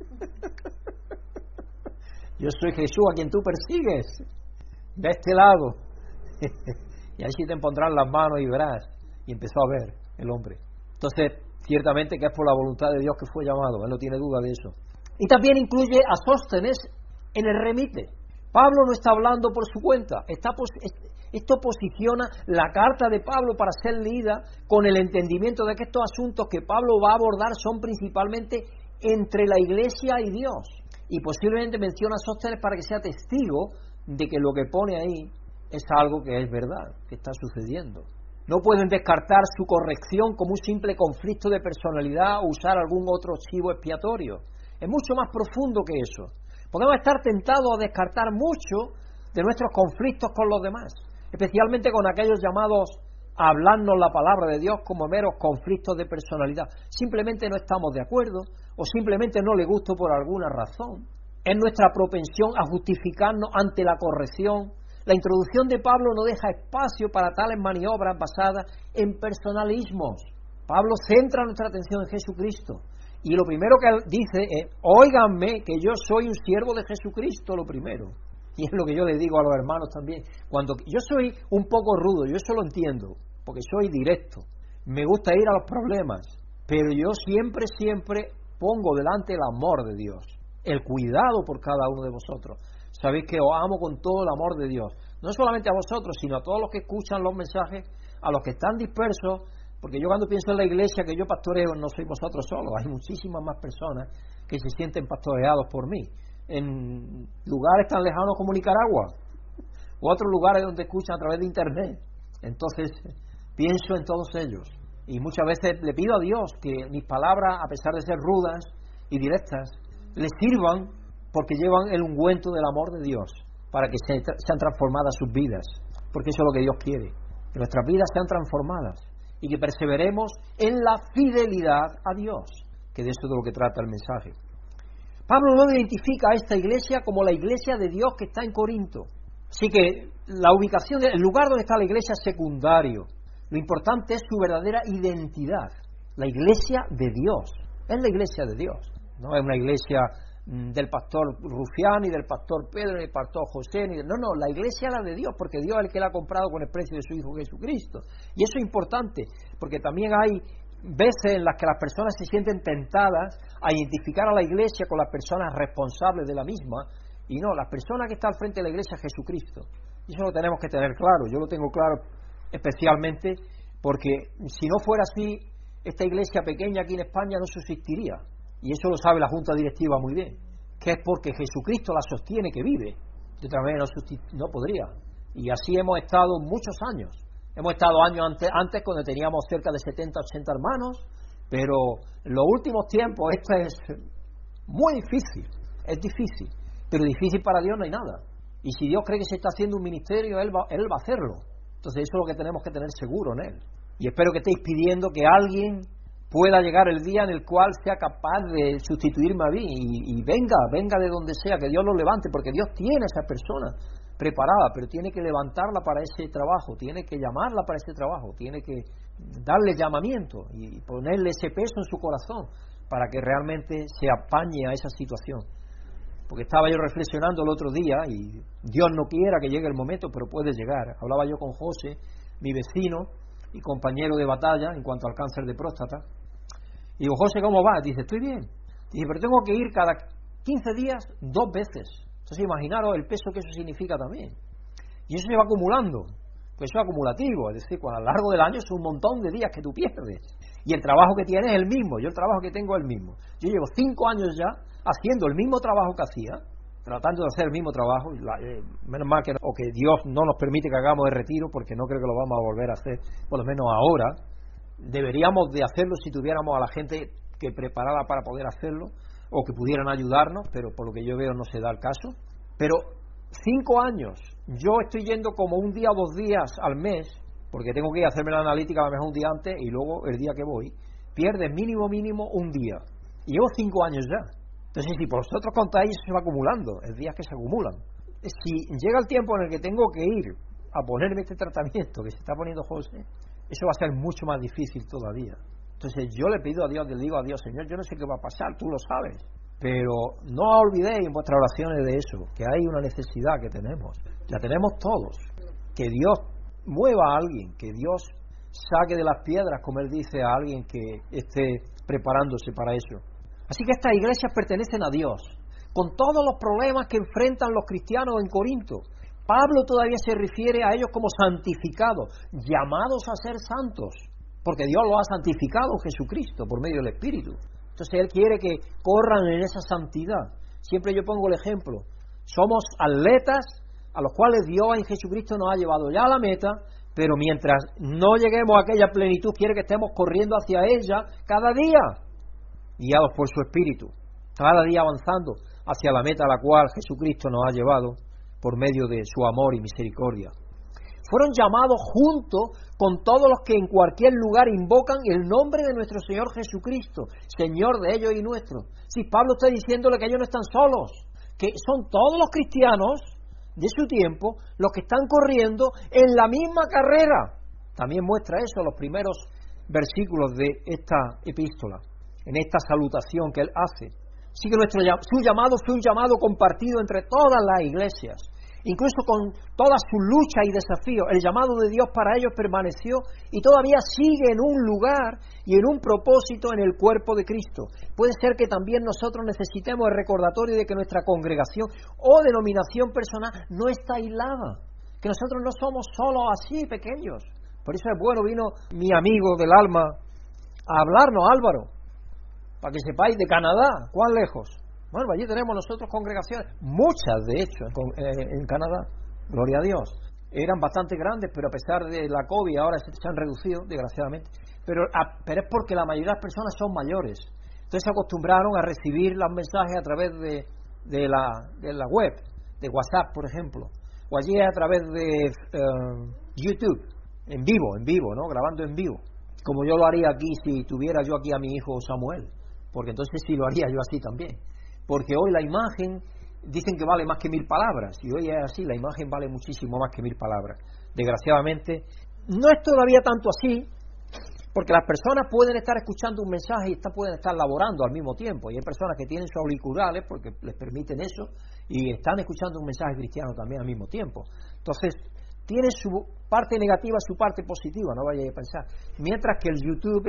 Yo soy Jesús a quien tú persigues, de este lado. Y ahí sí te pondrán las manos y verás. Y empezó a ver el hombre. Entonces, ciertamente que es por la voluntad de Dios que fue llamado, él no tiene duda de eso. Y también incluye a Sóstenes en el remite. Pablo no está hablando por su cuenta, esto posiciona la carta de Pablo para ser leída con el entendimiento de que estos asuntos que Pablo va a abordar son principalmente entre la iglesia y Dios. Y posiblemente menciona a Sóstenes para que sea testigo de que lo que pone ahí es algo que es verdad, que está sucediendo. No pueden descartar su corrección como un simple conflicto de personalidad o usar algún otro chivo expiatorio. Es mucho más profundo que eso. Podemos estar tentados a descartar mucho de nuestros conflictos con los demás, especialmente con aquellos llamados a hablarnos la palabra de Dios como meros conflictos de personalidad. Simplemente no estamos de acuerdo o simplemente no le gusto por alguna razón. Es nuestra propensión a justificarnos ante la corrección. La introducción de Pablo no deja espacio para tales maniobras basadas en personalismos. Pablo centra nuestra atención en Jesucristo. Y lo primero que él dice es, óiganme que yo soy un siervo de Jesucristo, lo primero. Y es lo que yo le digo a los hermanos también. Cuando yo soy un poco rudo, yo eso lo entiendo, porque soy directo. Me gusta ir a los problemas, pero yo siempre pongo delante el amor de Dios, el cuidado por cada uno de vosotros. Sabéis que os amo con todo el amor de Dios. No solamente a vosotros, sino a todos los que escuchan los mensajes, a los que están dispersos, porque yo cuando pienso en la iglesia que yo pastoreo, no soy vosotros solos, hay muchísimas más personas que se sienten pastoreados por mí, en lugares tan lejanos como Nicaragua, u otros lugares donde escuchan a través de internet. Entonces, pienso en todos ellos, y muchas veces le pido a Dios que mis palabras, a pesar de ser rudas y directas, les sirvan porque llevan el ungüento del amor de Dios, para que sean transformadas sus vidas, porque eso es lo que Dios quiere, que nuestras vidas sean transformadas, y que perseveremos en la fidelidad a Dios, que de eso es de lo que trata el mensaje. Pablo no identifica a esta iglesia como la iglesia de Dios que está en Corinto. Así que la ubicación, el lugar donde está la iglesia es secundario. Lo importante es su verdadera identidad, la iglesia de Dios. Es la iglesia de Dios, no es una iglesia del pastor Rufián, ni del pastor Pedro, ni del pastor José, no, la iglesia es la de Dios, porque Dios es el que la ha comprado con el precio de su Hijo Jesucristo. Y eso es importante, porque también hay veces en las que las personas se sienten tentadas a identificar a la iglesia con las personas responsables de la misma, y no, la persona que está al frente de la iglesia es Jesucristo. Y eso lo tenemos que tener claro. Yo lo tengo claro especialmente porque si no fuera así, esta iglesia pequeña aquí en España no subsistiría, y eso lo sabe la Junta Directiva muy bien, que es porque Jesucristo la sostiene, que vive. De otra manera no podría. Y así hemos estado muchos años. Hemos estado años antes cuando teníamos cerca de 70, 80 hermanos, pero en los últimos tiempos esto es muy difícil. Es difícil, pero difícil para Dios no hay nada. Y si Dios cree que se está haciendo un ministerio, Él va a hacerlo. Entonces eso es lo que tenemos que tener seguro en Él. Y espero que estéis pidiendo que alguien pueda llegar el día en el cual sea capaz de sustituirme a mí y venga de donde sea, que Dios lo levante, porque Dios tiene a esa persona preparada, pero tiene que levantarla para ese trabajo, tiene que llamarla para ese trabajo, tiene que darle llamamiento y ponerle ese peso en su corazón para que realmente se apañe a esa situación. Porque estaba yo reflexionando el otro día, y Dios no quiera que llegue el momento, pero puede llegar. Hablaba yo con José, mi vecino y compañero de batalla en cuanto al cáncer de próstata. Y digo, José, ¿cómo vas? Dice, estoy bien. Dice, pero tengo que ir cada 15 días 2 veces. Entonces imaginaros el peso que eso significa también. Y eso se va acumulando, pues eso es acumulativo, es decir, cuando a lo largo del año es un montón de días que tú pierdes. Y el trabajo que tienes es el mismo, yo el trabajo que tengo es el mismo. Yo llevo 5 años ya haciendo el mismo trabajo que hacía, tratando de hacer el mismo trabajo, menos mal que Dios no nos permite que hagamos de retiro, porque no creo que lo vamos a volver a hacer, por lo menos ahora. Deberíamos de hacerlo si tuviéramos a la gente que preparara para poder hacerlo, o que pudieran ayudarnos, pero por lo que yo veo no se da el caso. Pero 5 años, yo estoy yendo como 1 día o 2 días al mes, porque tengo que ir a hacerme la analítica a lo mejor un día antes, y luego el día que voy, pierdes mínimo 1 día. Y llevo 5 años ya. Entonces, si vosotros contáis, eso se va acumulando, es días que se acumulan. Si llega el tiempo en el que tengo que ir a ponerme este tratamiento que se está poniendo José, eso va a ser mucho más difícil todavía. Entonces yo le pido a Dios, le digo a Dios, Señor, yo no sé qué va a pasar, tú lo sabes, pero no olvidéis en vuestras oraciones de eso, que hay una necesidad que tenemos, la tenemos todos, que Dios mueva a alguien, que Dios saque de las piedras, como Él dice, a alguien que esté preparándose para eso. Así que estas iglesias pertenecen a Dios, con todos los problemas que enfrentan los cristianos en Corinto. Pablo todavía se refiere a ellos como santificados, llamados a ser santos, porque Dios los ha santificado en Jesucristo por medio del Espíritu. Entonces Él quiere que corran en esa santidad. Siempre yo pongo el ejemplo, somos atletas a los cuales Dios en Jesucristo nos ha llevado ya a la meta, pero mientras no lleguemos a aquella plenitud, quiere que estemos corriendo hacia ella cada día, guiados por su Espíritu, cada día avanzando hacia la meta a la cual Jesucristo nos ha llevado por medio de su amor y misericordia. Fueron llamados junto con todos los que en cualquier lugar invocan el nombre de nuestro Señor Jesucristo, Señor de ellos y nuestro. Si Pablo está diciéndole que ellos no están solos, que son todos los cristianos de su tiempo los que están corriendo en la misma carrera. También muestra eso los primeros versículos de esta epístola, en esta salutación que él hace. Así que su llamado fue un llamado compartido entre todas las iglesias, incluso con todas sus luchas y desafíos. El llamado de Dios para ellos permaneció y todavía sigue en un lugar y en un propósito en el cuerpo de Cristo. Puede ser que también nosotros necesitemos el recordatorio de que nuestra congregación o denominación personal no está aislada, que nosotros no somos solos así pequeños. Por eso es bueno, vino mi amigo del alma a hablarnos, Álvaro, para que sepáis, de Canadá, ¿cuán lejos? Bueno, allí tenemos nosotros congregaciones, muchas de hecho en Canadá, gloria a Dios. Eran bastante grandes, pero a pesar de la COVID ahora se han reducido, desgraciadamente. Pero es porque la mayoría de las personas son mayores. Entonces se acostumbraron a recibir los mensajes a través de la web, de WhatsApp, por ejemplo, o allí a través de YouTube, en vivo, ¿no? Grabando en vivo, como yo lo haría aquí si tuviera yo aquí a mi hijo Samuel, porque entonces sí lo haría yo así también. Porque hoy la imagen, dicen que vale más que 1000 palabras, y hoy es así, la imagen vale muchísimo más que 1000 palabras. Desgraciadamente, no es todavía tanto así, porque las personas pueden estar escuchando un mensaje y pueden estar laborando al mismo tiempo, y hay personas que tienen sus auriculares porque les permiten eso, y están escuchando un mensaje cristiano también al mismo tiempo. Entonces, tiene su parte negativa, su parte positiva, no vayáis a pensar. Mientras que el YouTube,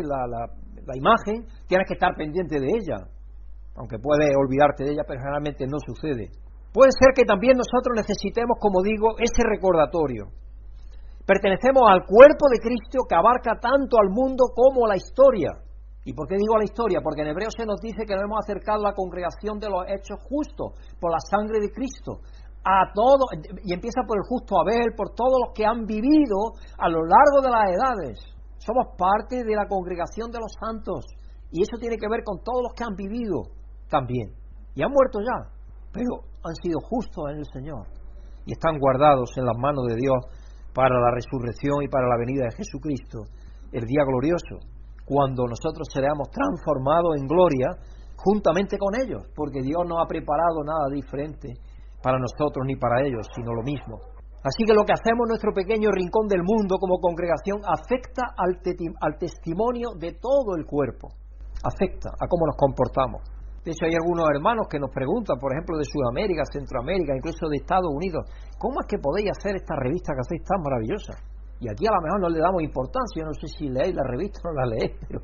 la imagen, tienes que estar pendiente de ella, aunque puedes olvidarte de ella, pero generalmente no sucede. Puede ser que también nosotros necesitemos, como digo, ese recordatorio. Pertenecemos al cuerpo de Cristo que abarca tanto al mundo como la historia. ¿Y por qué digo la historia? Porque en Hebreos se nos dice que nos hemos acercado a la congregación de los hechos justos, por la sangre de Cristo. A todos, y empieza por el justo Abel, por todos los que han vivido a lo largo de las edades. Somos parte de la congregación de los santos. Y eso tiene que ver con todos los que han vivido también. Y han muerto ya, pero han sido justos en el Señor. Y están guardados en las manos de Dios para la resurrección y para la venida de Jesucristo, el día glorioso, cuando nosotros seremos transformados en gloria juntamente con ellos, porque Dios no ha preparado nada diferente para nosotros ni para ellos, sino lo mismo. Así que lo que hacemos en nuestro pequeño rincón del mundo como congregación afecta al testimonio de todo el cuerpo, afecta a cómo nos comportamos. De hecho, hay algunos hermanos que nos preguntan, por ejemplo, de Sudamérica, Centroamérica, incluso de Estados Unidos, ¿cómo es que podéis hacer esta revista que hacéis tan maravillosa? Y aquí a lo mejor no le damos importancia, yo no sé si leéis la revista o no la leéis, pero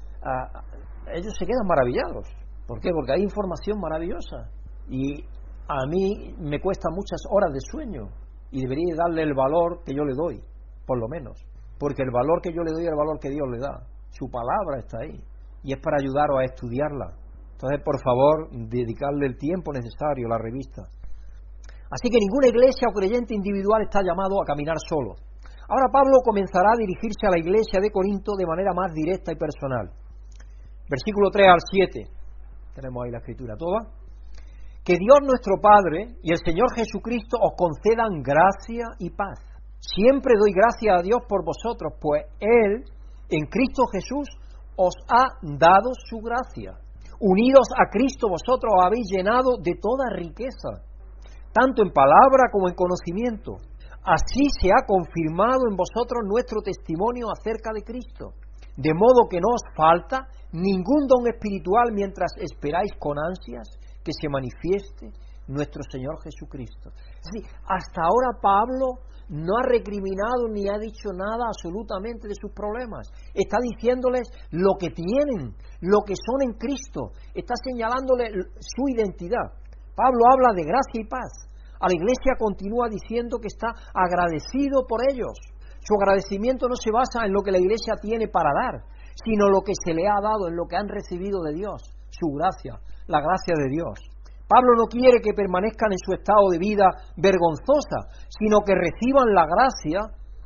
ellos se quedan maravillados. ¿Por qué? Porque hay información maravillosa. Y a mí me cuesta muchas horas de sueño, y debería darle el valor que yo le doy, por lo menos. Porque el valor que yo le doy es el valor que Dios le da. Su palabra está ahí, y es para ayudaros a estudiarla. Entonces, por favor, dedicarle el tiempo necesario a la revista. Así que ninguna iglesia o creyente individual está llamado a caminar solo. Ahora Pablo comenzará a dirigirse a la iglesia de Corinto de manera más directa y personal. Versículo 3 al 7. Tenemos ahí la escritura toda. Que Dios nuestro Padre y el Señor Jesucristo os concedan gracia y paz. Siempre doy gracias a Dios por vosotros, pues Él, en Cristo Jesús, os ha dado su gracia. Unidos a Cristo vosotros os habéis llenado de toda riqueza, tanto en palabra como en conocimiento. Así se ha confirmado en vosotros nuestro testimonio acerca de Cristo, de modo que no os falta ningún don espiritual mientras esperáis con ansias que se manifieste nuestro Señor Jesucristo. Es decir, hasta ahora Pablo no ha recriminado ni ha dicho nada absolutamente de sus problemas. Está diciéndoles lo que tienen, lo que son en Cristo. Está señalándoles su identidad. Pablo habla de gracia y paz. A la iglesia continúa diciendo que está agradecido por ellos. Su agradecimiento no se basa en lo que la iglesia tiene para dar, sino lo que se le ha dado, en lo que han recibido de Dios, su gracia, la gracia de Dios. Pablo no quiere que permanezcan en su estado de vida vergonzosa, sino que reciban la gracia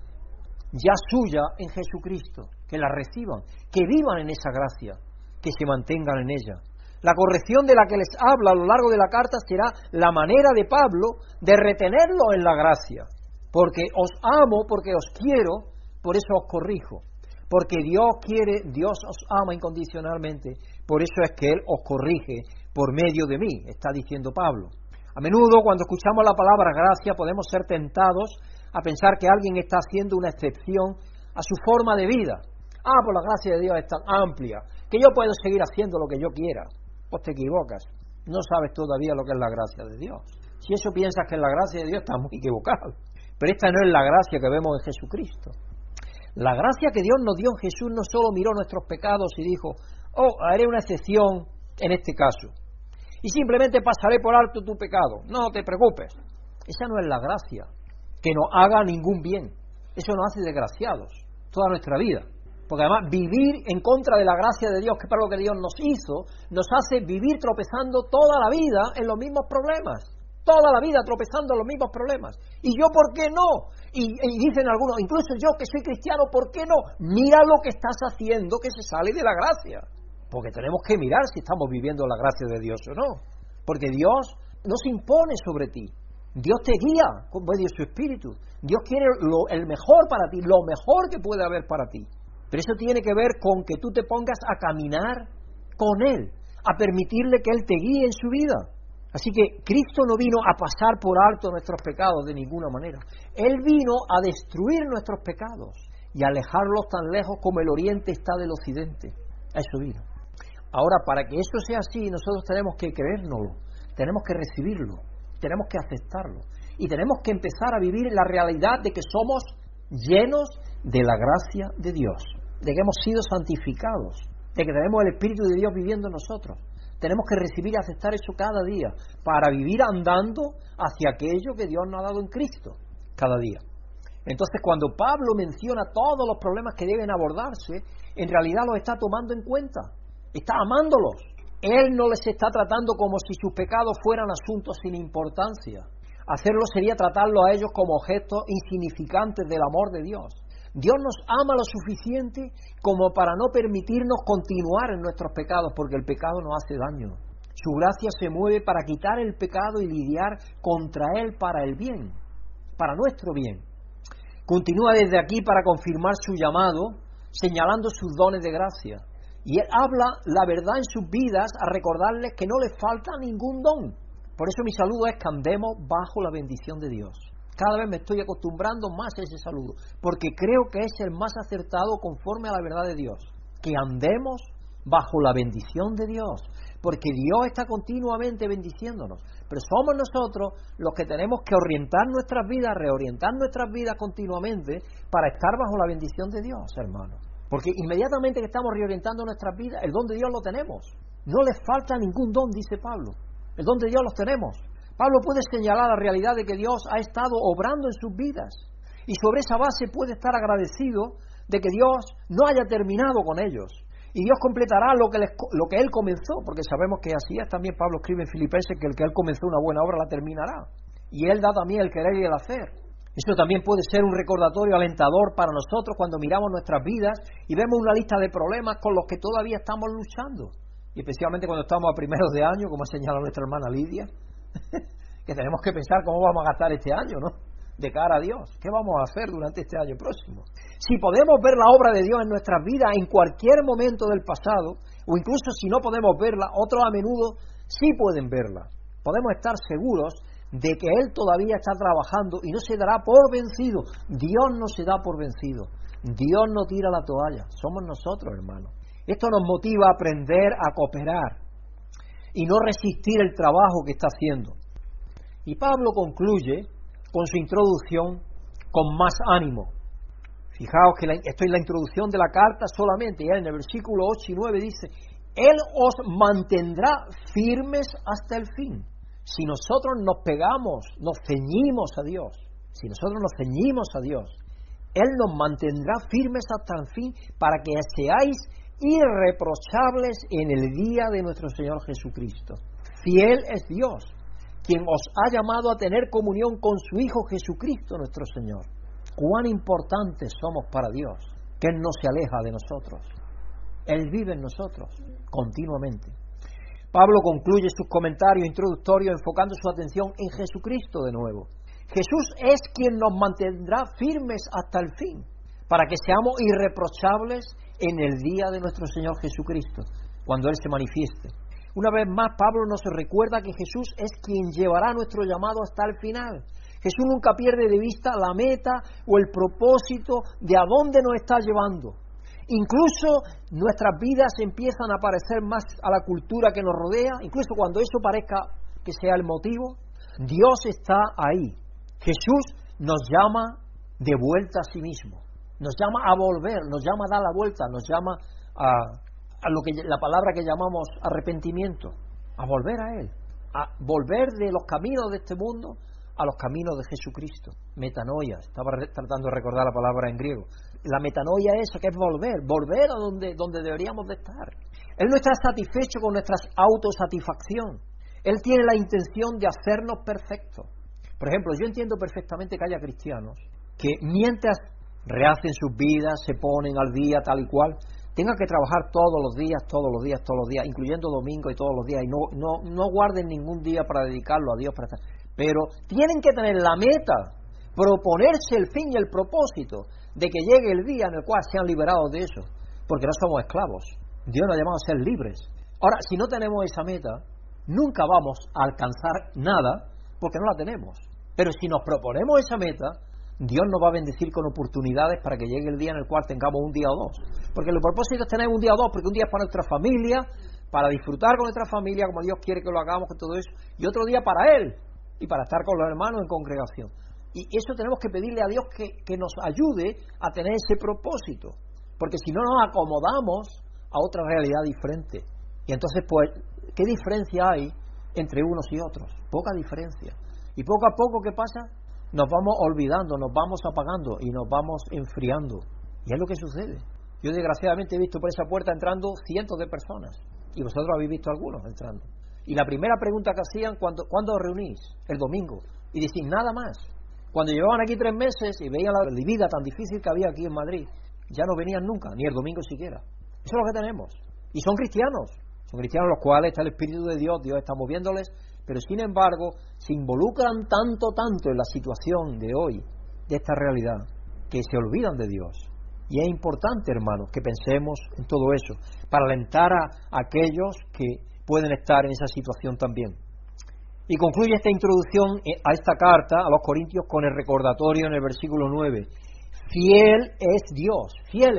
ya suya en Jesucristo, que la reciban, que vivan en esa gracia, que se mantengan en ella. La corrección de la que les habla a lo largo de la carta será la manera de Pablo de retenerlo en la gracia, porque os amo, porque os quiero, por eso os corrijo, porque Dios quiere, Dios os ama incondicionalmente, por eso es que Él os corrige por medio de mí, está diciendo Pablo. A menudo cuando escuchamos la palabra gracia podemos ser tentados a pensar que alguien está haciendo una excepción a su forma de vida. Pues la gracia de Dios es tan amplia que yo puedo seguir haciendo lo que yo quiera. Pues te equivocas, no sabes todavía lo que es la gracia de Dios. Si eso piensas que es la gracia de Dios, estás muy equivocado. Pero esta no es la gracia que vemos en Jesucristo. La gracia que Dios nos dio en Jesús no solo miró nuestros pecados y dijo, haré una excepción en este caso, y simplemente pasaré por alto tu pecado, no te preocupes. Esa no es la gracia, que nos haga ningún bien. Eso nos hace desgraciados toda nuestra vida, porque además vivir en contra de la gracia de Dios, que es para lo que Dios nos hizo, nos hace vivir tropezando toda la vida en los mismos problemas, toda la vida tropezando en los mismos problemas. ¿Y yo por qué no? Y dicen algunos, incluso yo que soy cristiano, ¿por qué no? Mira lo que estás haciendo que se sale de la gracia. Porque tenemos que mirar si estamos viviendo la gracia de Dios o no. Porque Dios no se impone sobre ti. Dios te guía con medio de su Espíritu. Dios quiere el mejor para ti, lo mejor que puede haber para ti. Pero eso tiene que ver con que tú te pongas a caminar con Él, a permitirle que Él te guíe en su vida. Así que Cristo no vino a pasar por alto nuestros pecados de ninguna manera. Él vino a destruir nuestros pecados y a alejarlos tan lejos como el oriente está del occidente. A eso vino. Ahora, para que eso sea así, nosotros tenemos que creérnoslo, tenemos que recibirlo, tenemos que aceptarlo y tenemos que empezar a vivir la realidad de que somos llenos de la gracia de Dios, de que hemos sido santificados, de que tenemos el Espíritu de Dios viviendo en nosotros. Tenemos que recibir y aceptar eso cada día para vivir andando hacia aquello que Dios nos ha dado en Cristo cada día. Entonces, cuando Pablo menciona todos los problemas que deben abordarse, en realidad los está tomando en cuenta, está amándolos. Él no les está tratando como si sus pecados fueran asuntos sin importancia. Hacerlo sería tratarlo a ellos como objetos insignificantes del amor de Dios. Dios nos ama lo suficiente como para no permitirnos continuar en nuestros pecados, porque el pecado nos hace daño. Su gracia se mueve para quitar el pecado y lidiar contra él para el bien, para nuestro bien. Continúa desde aquí para confirmar su llamado, señalando sus dones de gracia. Y él habla la verdad en sus vidas a recordarles que no les falta ningún don. Por eso mi saludo es que andemos bajo la bendición de Dios. Cada vez me estoy acostumbrando más a ese saludo, porque creo que es el más acertado conforme a la verdad de Dios. Que andemos bajo la bendición de Dios, porque Dios está continuamente bendiciéndonos. Pero somos nosotros los que tenemos que orientar nuestras vidas, reorientar nuestras vidas continuamente para estar bajo la bendición de Dios, hermanos. Porque inmediatamente que estamos reorientando nuestras vidas, el don de Dios lo tenemos. No les falta ningún don, dice Pablo. El don de Dios los tenemos. Pablo puede señalar la realidad de que Dios ha estado obrando en sus vidas. Y sobre esa base puede estar agradecido de que Dios no haya terminado con ellos. Y Dios completará lo que Él comenzó, porque sabemos que así es. También Pablo escribe en Filipenses que el que Él comenzó una buena obra la terminará. Y Él da también el querer y el hacer. Eso también puede ser un recordatorio alentador para nosotros cuando miramos nuestras vidas y vemos una lista de problemas con los que todavía estamos luchando. Y especialmente cuando estamos a primeros de año, como ha señalado nuestra hermana Lidia, que tenemos que pensar cómo vamos a gastar este año, ¿no? De cara a Dios. ¿Qué vamos a hacer durante este año próximo? Si podemos ver la obra de Dios en nuestras vidas en cualquier momento del pasado, o incluso si no podemos verla, otros a menudo sí pueden verla. Podemos estar seguros de que Él todavía está trabajando y no se dará por vencido. Dios no se da por vencido. Dios no tira la toalla. Somos nosotros, hermanos. Esto nos motiva a aprender a cooperar y no resistir el trabajo que está haciendo. Y Pablo concluye con su introducción con más ánimo. Fijaos que esto es la introducción de la carta solamente, y en el versículo 8 y 9 dice: Él os mantendrá firmes hasta el fin. Si nosotros nos pegamos, nos ceñimos a Dios, si nosotros nos ceñimos a Dios, Él nos mantendrá firmes hasta el fin para que seáis irreprochables en el día de nuestro Señor Jesucristo. Fiel es Dios, quien os ha llamado a tener comunión con su Hijo Jesucristo nuestro Señor. Cuán importantes somos para Dios, que Él no se aleja de nosotros. Él vive en nosotros continuamente. Pablo concluye sus comentarios introductorios enfocando su atención en Jesucristo de nuevo. Jesús es quien nos mantendrá firmes hasta el fin, para que seamos irreprochables en el día de nuestro Señor Jesucristo, cuando Él se manifieste. Una vez más, Pablo nos recuerda que Jesús es quien llevará nuestro llamado hasta el final. Jesús nunca pierde de vista la meta o el propósito de a dónde nos está llevando. Incluso nuestras vidas empiezan a parecer más a la cultura que nos rodea, incluso cuando eso parezca que sea el motivo, Dios está ahí. Jesús nos llama de vuelta a sí mismo, nos llama a volver, nos llama a dar la vuelta, nos llama a lo que la palabra que llamamos arrepentimiento, a volver a Él, a volver de los caminos de este mundo a los caminos de Jesucristo. Metanoia, estaba tratando de recordar la palabra en griego. La metanoia es que es volver a donde deberíamos de estar. Él no está satisfecho con nuestra autosatisfacción. Él tiene la intención de hacernos perfectos. Por ejemplo, yo entiendo perfectamente que haya cristianos que mientras rehacen sus vidas, se ponen al día tal y cual, tengan que trabajar todos los días, incluyendo domingo y todos los días, y no guarden ningún día para dedicarlo a Dios. Pero tienen que tener la meta, proponerse el fin y el propósito de que llegue el día en el cual sean liberados de eso, porque no somos esclavos. Dios nos ha llamado a ser libres. Ahora, si no tenemos esa meta, nunca vamos a alcanzar nada, porque no la tenemos. Pero si nos proponemos esa meta, Dios nos va a bendecir con oportunidades para que llegue el día en el cual tengamos un día o dos. Porque el propósito es tener un día o dos, porque un día es para nuestra familia, para disfrutar con nuestra familia, como Dios quiere que lo hagamos, con todo eso, y otro día para Él, y para estar con los hermanos en congregación. Y eso tenemos que pedirle a Dios que nos ayude a tener ese propósito, porque si no nos acomodamos a otra realidad diferente. Y entonces, pues, ¿qué diferencia hay entre unos y otros? Poca diferencia. Y poco a poco, ¿qué pasa? nos vamos olvidando, nos vamos apagando y nos vamos enfriando. Y es lo que sucede. Yo desgraciadamente he visto por esa puerta entrando cientos de personas, y vosotros habéis visto algunos entrando. Y la primera pregunta que hacían, ¿cuándo os reunís? El domingo. Y decís, nada más. Cuando llevaban aquí 3 meses y veían la vida tan difícil que había aquí en Madrid, ya no venían nunca, ni el domingo siquiera. Eso es lo que tenemos. Y son cristianos los cuales está el Espíritu de Dios, Dios está moviéndoles, pero sin embargo se involucran tanto en la situación de hoy, de esta realidad, que se olvidan de Dios. Y es importante, hermanos, que pensemos en todo eso, para alentar a aquellos que pueden estar en esa situación también. Y concluye esta introducción a esta carta a los Corintios con el recordatorio en el versículo 9. Fiel es Dios,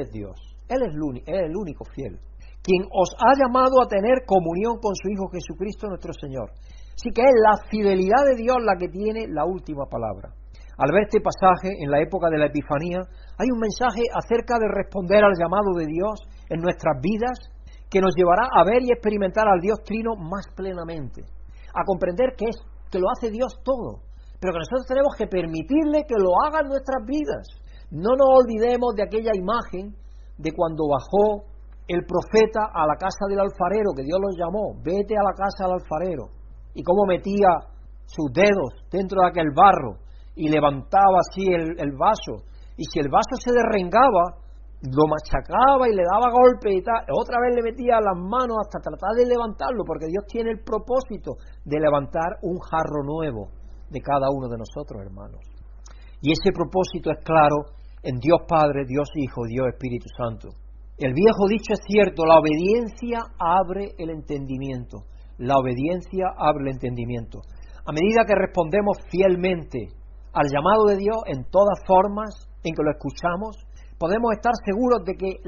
Él es el único fiel, quien os ha llamado a tener comunión con su Hijo Jesucristo nuestro Señor. Así que es la fidelidad de Dios la que tiene la última palabra. Al ver este pasaje en la época de la Epifanía, hay un mensaje acerca de responder al llamado de Dios en nuestras vidas que nos llevará a ver y experimentar al Dios Trino más plenamente, a comprender que lo hace Dios todo, pero que nosotros tenemos que permitirle que lo haga en nuestras vidas. No nos olvidemos de aquella imagen de cuando bajó el profeta a la casa del alfarero, que Dios los llamó, vete a la casa del alfarero, y cómo metía sus dedos dentro de aquel barro y levantaba así el vaso, y si el vaso se derrengaba, lo machacaba y le daba golpe y tal, otra vez le metía las manos hasta tratar de levantarlo, porque Dios tiene el propósito de levantar un jarro nuevo de cada uno de nosotros, hermanos. Y ese propósito es claro en Dios Padre, Dios Hijo, Dios Espíritu Santo. El viejo dicho es cierto, la obediencia abre el entendimiento. La obediencia abre el entendimiento. A medida que respondemos fielmente al llamado de Dios en todas formas en que lo escuchamos, podemos estar seguros de que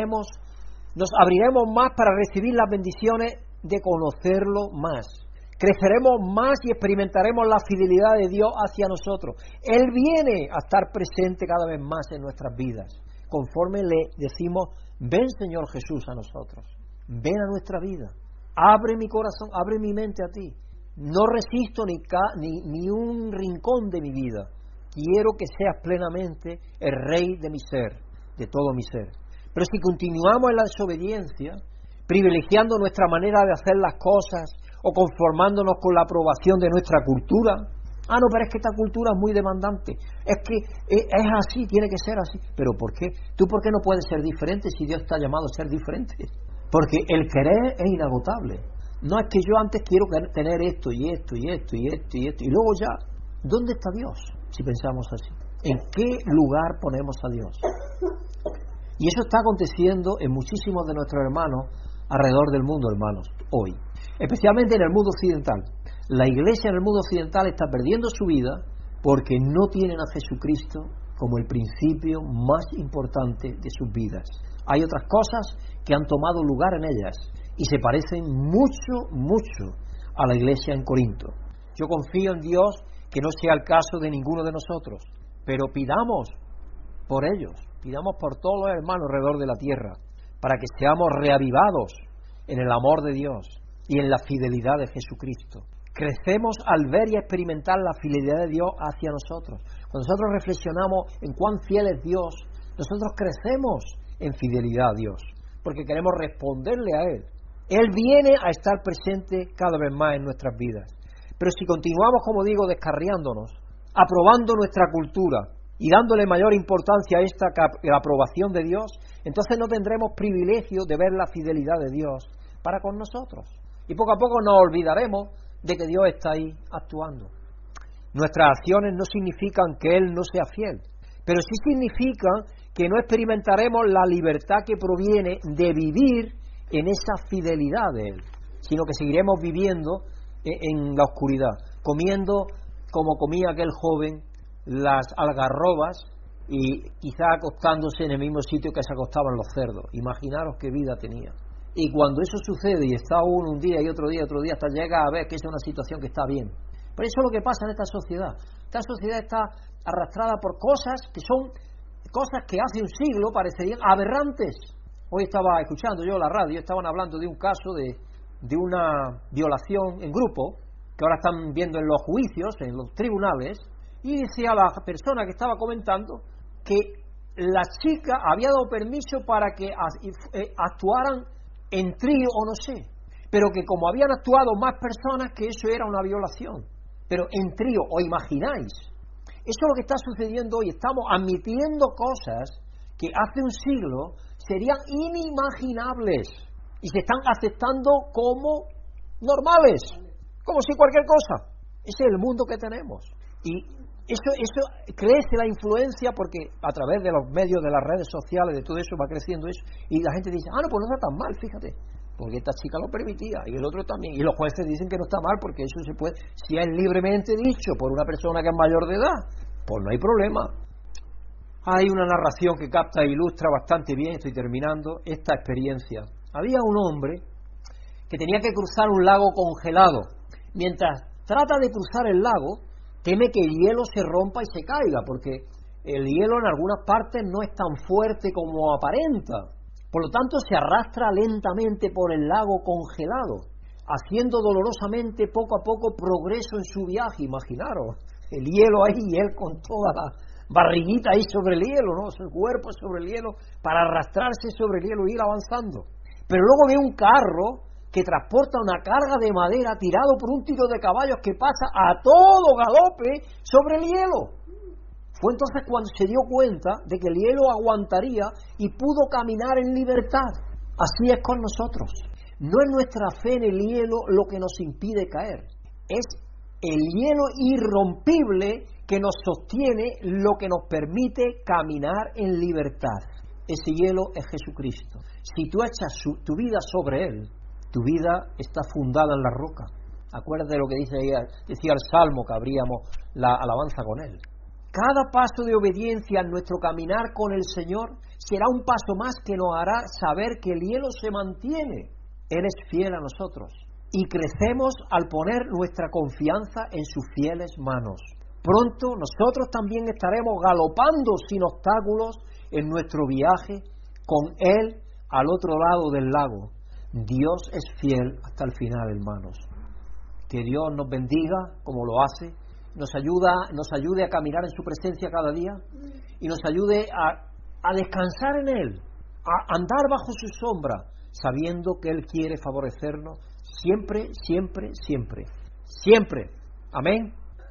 nos abriremos más para recibir las bendiciones de conocerlo más. Creceremos más y experimentaremos la fidelidad de Dios hacia nosotros. Él viene a estar presente cada vez más en nuestras vidas, conforme le decimos, ven Señor Jesús a nosotros, ven a nuestra vida, abre mi corazón, abre mi mente a ti. No resisto ni un rincón de mi vida. Quiero que seas plenamente el Rey de mi ser, de todo mi ser. Pero si continuamos en la desobediencia, privilegiando nuestra manera de hacer las cosas o conformándonos con la aprobación de nuestra cultura, no, pero es que esta cultura es muy demandante, es que es así, tiene que ser así. ¿Pero por qué? ¿Tú por qué no puedes ser diferente si Dios está llamado a ser diferente? Porque el querer es inagotable. No es que yo antes quiero tener esto y esto y esto y esto y esto, y luego ya, ¿dónde está Dios? Si pensamos así, ¿en qué lugar ponemos a Dios? Y eso está aconteciendo en muchísimos de nuestros hermanos alrededor del mundo, hermanos, hoy. Especialmente en el mundo occidental. La iglesia en el mundo occidental está perdiendo su vida porque no tienen a Jesucristo como el principio más importante de sus vidas. Hay otras cosas que han tomado lugar en ellas y se parecen mucho a la iglesia en Corinto. Yo confío en Dios que no sea el caso de ninguno de nosotros, pero pidamos por ellos, pidamos por todos los hermanos alrededor de la tierra, para que seamos reavivados en el amor de Dios y en la fidelidad de Jesucristo. Crecemos al ver y experimentar la fidelidad de Dios hacia nosotros. Cuando nosotros reflexionamos en cuán fiel es Dios, nosotros crecemos en fidelidad a Dios, porque queremos responderle a Él. Él viene a estar presente cada vez más en nuestras vidas. Pero si continuamos, como digo, descarriándonos, aprobando nuestra cultura y dándole mayor importancia a esta que la aprobación de Dios, entonces no tendremos privilegio de ver la fidelidad de Dios para con nosotros. Y poco a poco nos olvidaremos de que Dios está ahí actuando. Nuestras acciones no significan que Él no sea fiel, pero sí significan que no experimentaremos la libertad que proviene de vivir en esa fidelidad de Él, sino que seguiremos viviendo en la oscuridad, comiendo como comía aquel joven las algarrobas y quizá acostándose en el mismo sitio que se acostaban los cerdos. Imaginaros qué vida tenía. Y cuando eso sucede y está uno un día y otro día, hasta llega a ver que esa es una situación que está bien. Pero eso es lo que pasa en esta sociedad. Esta sociedad está arrastrada por cosas que son cosas que hace un siglo parecerían aberrantes. Hoy estaba escuchando yo la radio, estaban hablando de un caso de una violación en grupo, que ahora están viendo en los juicios, en los tribunales, y decía a la persona que estaba comentando que la chica había dado permiso para que actuaran en trío o no sé, pero que como habían actuado más personas, que eso era una violación. Pero en trío, ¿os imagináis? Eso es lo que está sucediendo hoy. Estamos admitiendo cosas que hace un siglo serían inimaginables y se están aceptando como normales, como si cualquier cosa. Ese es el mundo que tenemos. Y eso crece la influencia porque a través de los medios, de las redes sociales, de todo eso va creciendo eso, y la gente dice, no, pues no está tan mal, fíjate, porque esta chica lo permitía y el otro también, y los jueces dicen que no está mal porque eso se puede, si es libremente dicho por una persona que es mayor de edad, pues no hay problema. Hay una narración que capta e ilustra bastante bien, estoy terminando, esta experiencia. Había un hombre que tenía que cruzar un lago congelado. Mientras trata de cruzar el lago, teme que el hielo se rompa y se caiga, porque el hielo en algunas partes no es tan fuerte como aparenta. Por lo tanto, se arrastra lentamente por el lago congelado, haciendo dolorosamente poco a poco progreso en su viaje. Imaginaros, el hielo ahí y él con toda la barriguita ahí sobre el hielo, ¿no? Su cuerpo sobre el hielo, para arrastrarse sobre el hielo e ir avanzando. Pero luego ve un carro que transporta una carga de madera tirado por un tiro de caballos que pasa a todo galope sobre el hielo. Fue entonces cuando se dio cuenta de que el hielo aguantaría y pudo caminar en libertad. Así es con nosotros. No es nuestra fe en el hielo lo que nos impide caer, es el hielo irrompible que nos sostiene lo que nos permite caminar en libertad. Ese hielo es Jesucristo. Si tú echas tu vida sobre Él, tu vida está fundada en la roca. Acuérdate de lo que decía el Salmo, que abríamos la alabanza con Él. Cada paso de obediencia en nuestro caminar con el Señor será un paso más que nos hará saber que el hielo se mantiene. Él es fiel a nosotros. Y crecemos al poner nuestra confianza en sus fieles manos. Pronto nosotros también estaremos galopando sin obstáculos en nuestro viaje con Él al otro lado del lago. Dios es fiel hasta el final, hermanos. Que Dios nos bendiga como lo hace, nos ayude a caminar en su presencia cada día y nos ayude a descansar en Él, a andar bajo su sombra, sabiendo que Él quiere favorecernos siempre, siempre, siempre. Siempre. Amén.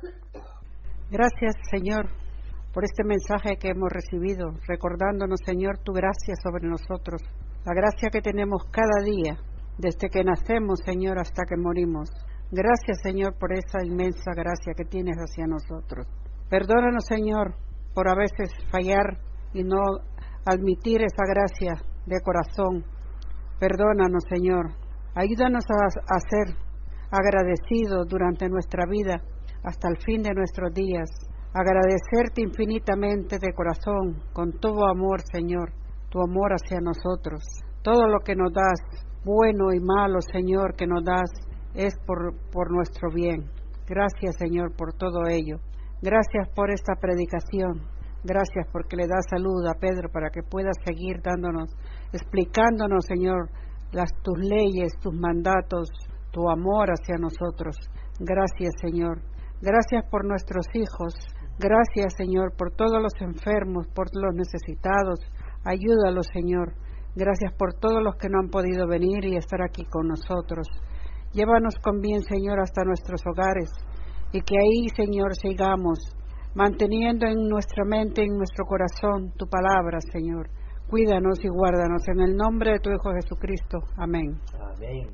Gracias, Señor, por este mensaje que hemos recibido, recordándonos, Señor, tu gracia sobre nosotros, la gracia que tenemos cada día, desde que nacemos, Señor, hasta que morimos. Gracias, Señor, por esa inmensa gracia que tienes hacia nosotros. Perdónanos, Señor, por a veces fallar y no admitir esa gracia de corazón. Perdónanos, Señor. Ayúdanos a ser agradecidos durante nuestra vida hasta el fin de nuestros días. Agradecerte infinitamente de corazón, con todo amor, Señor, tu amor hacia nosotros. Todo lo que nos das, bueno y malo, Señor, que nos das, es por nuestro bien. Gracias, Señor, por todo ello. Gracias por esta predicación. Gracias porque le das salud a Pedro para que pueda seguir explicándonos, Señor, tus leyes, tus mandatos, tu amor hacia nosotros. Gracias, Señor. Gracias por nuestros hijos. Gracias, Señor, por todos los enfermos, por los necesitados. Ayúdalos, Señor. Gracias por todos los que no han podido venir y estar aquí con nosotros. Llévanos con bien, Señor, hasta nuestros hogares y que ahí, Señor, sigamos manteniendo en nuestra mente, en nuestro corazón, tu palabra, Señor. Cuídanos y guárdanos en el nombre de tu Hijo Jesucristo. Amén. Amén.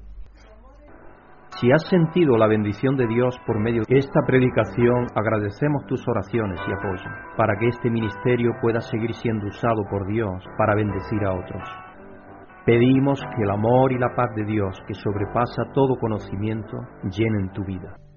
Si has sentido la bendición de Dios por medio de esta predicación, agradecemos tus oraciones y apoyo para que este ministerio pueda seguir siendo usado por Dios para bendecir a otros. Pedimos que el amor y la paz de Dios, que sobrepasa todo conocimiento, llenen tu vida.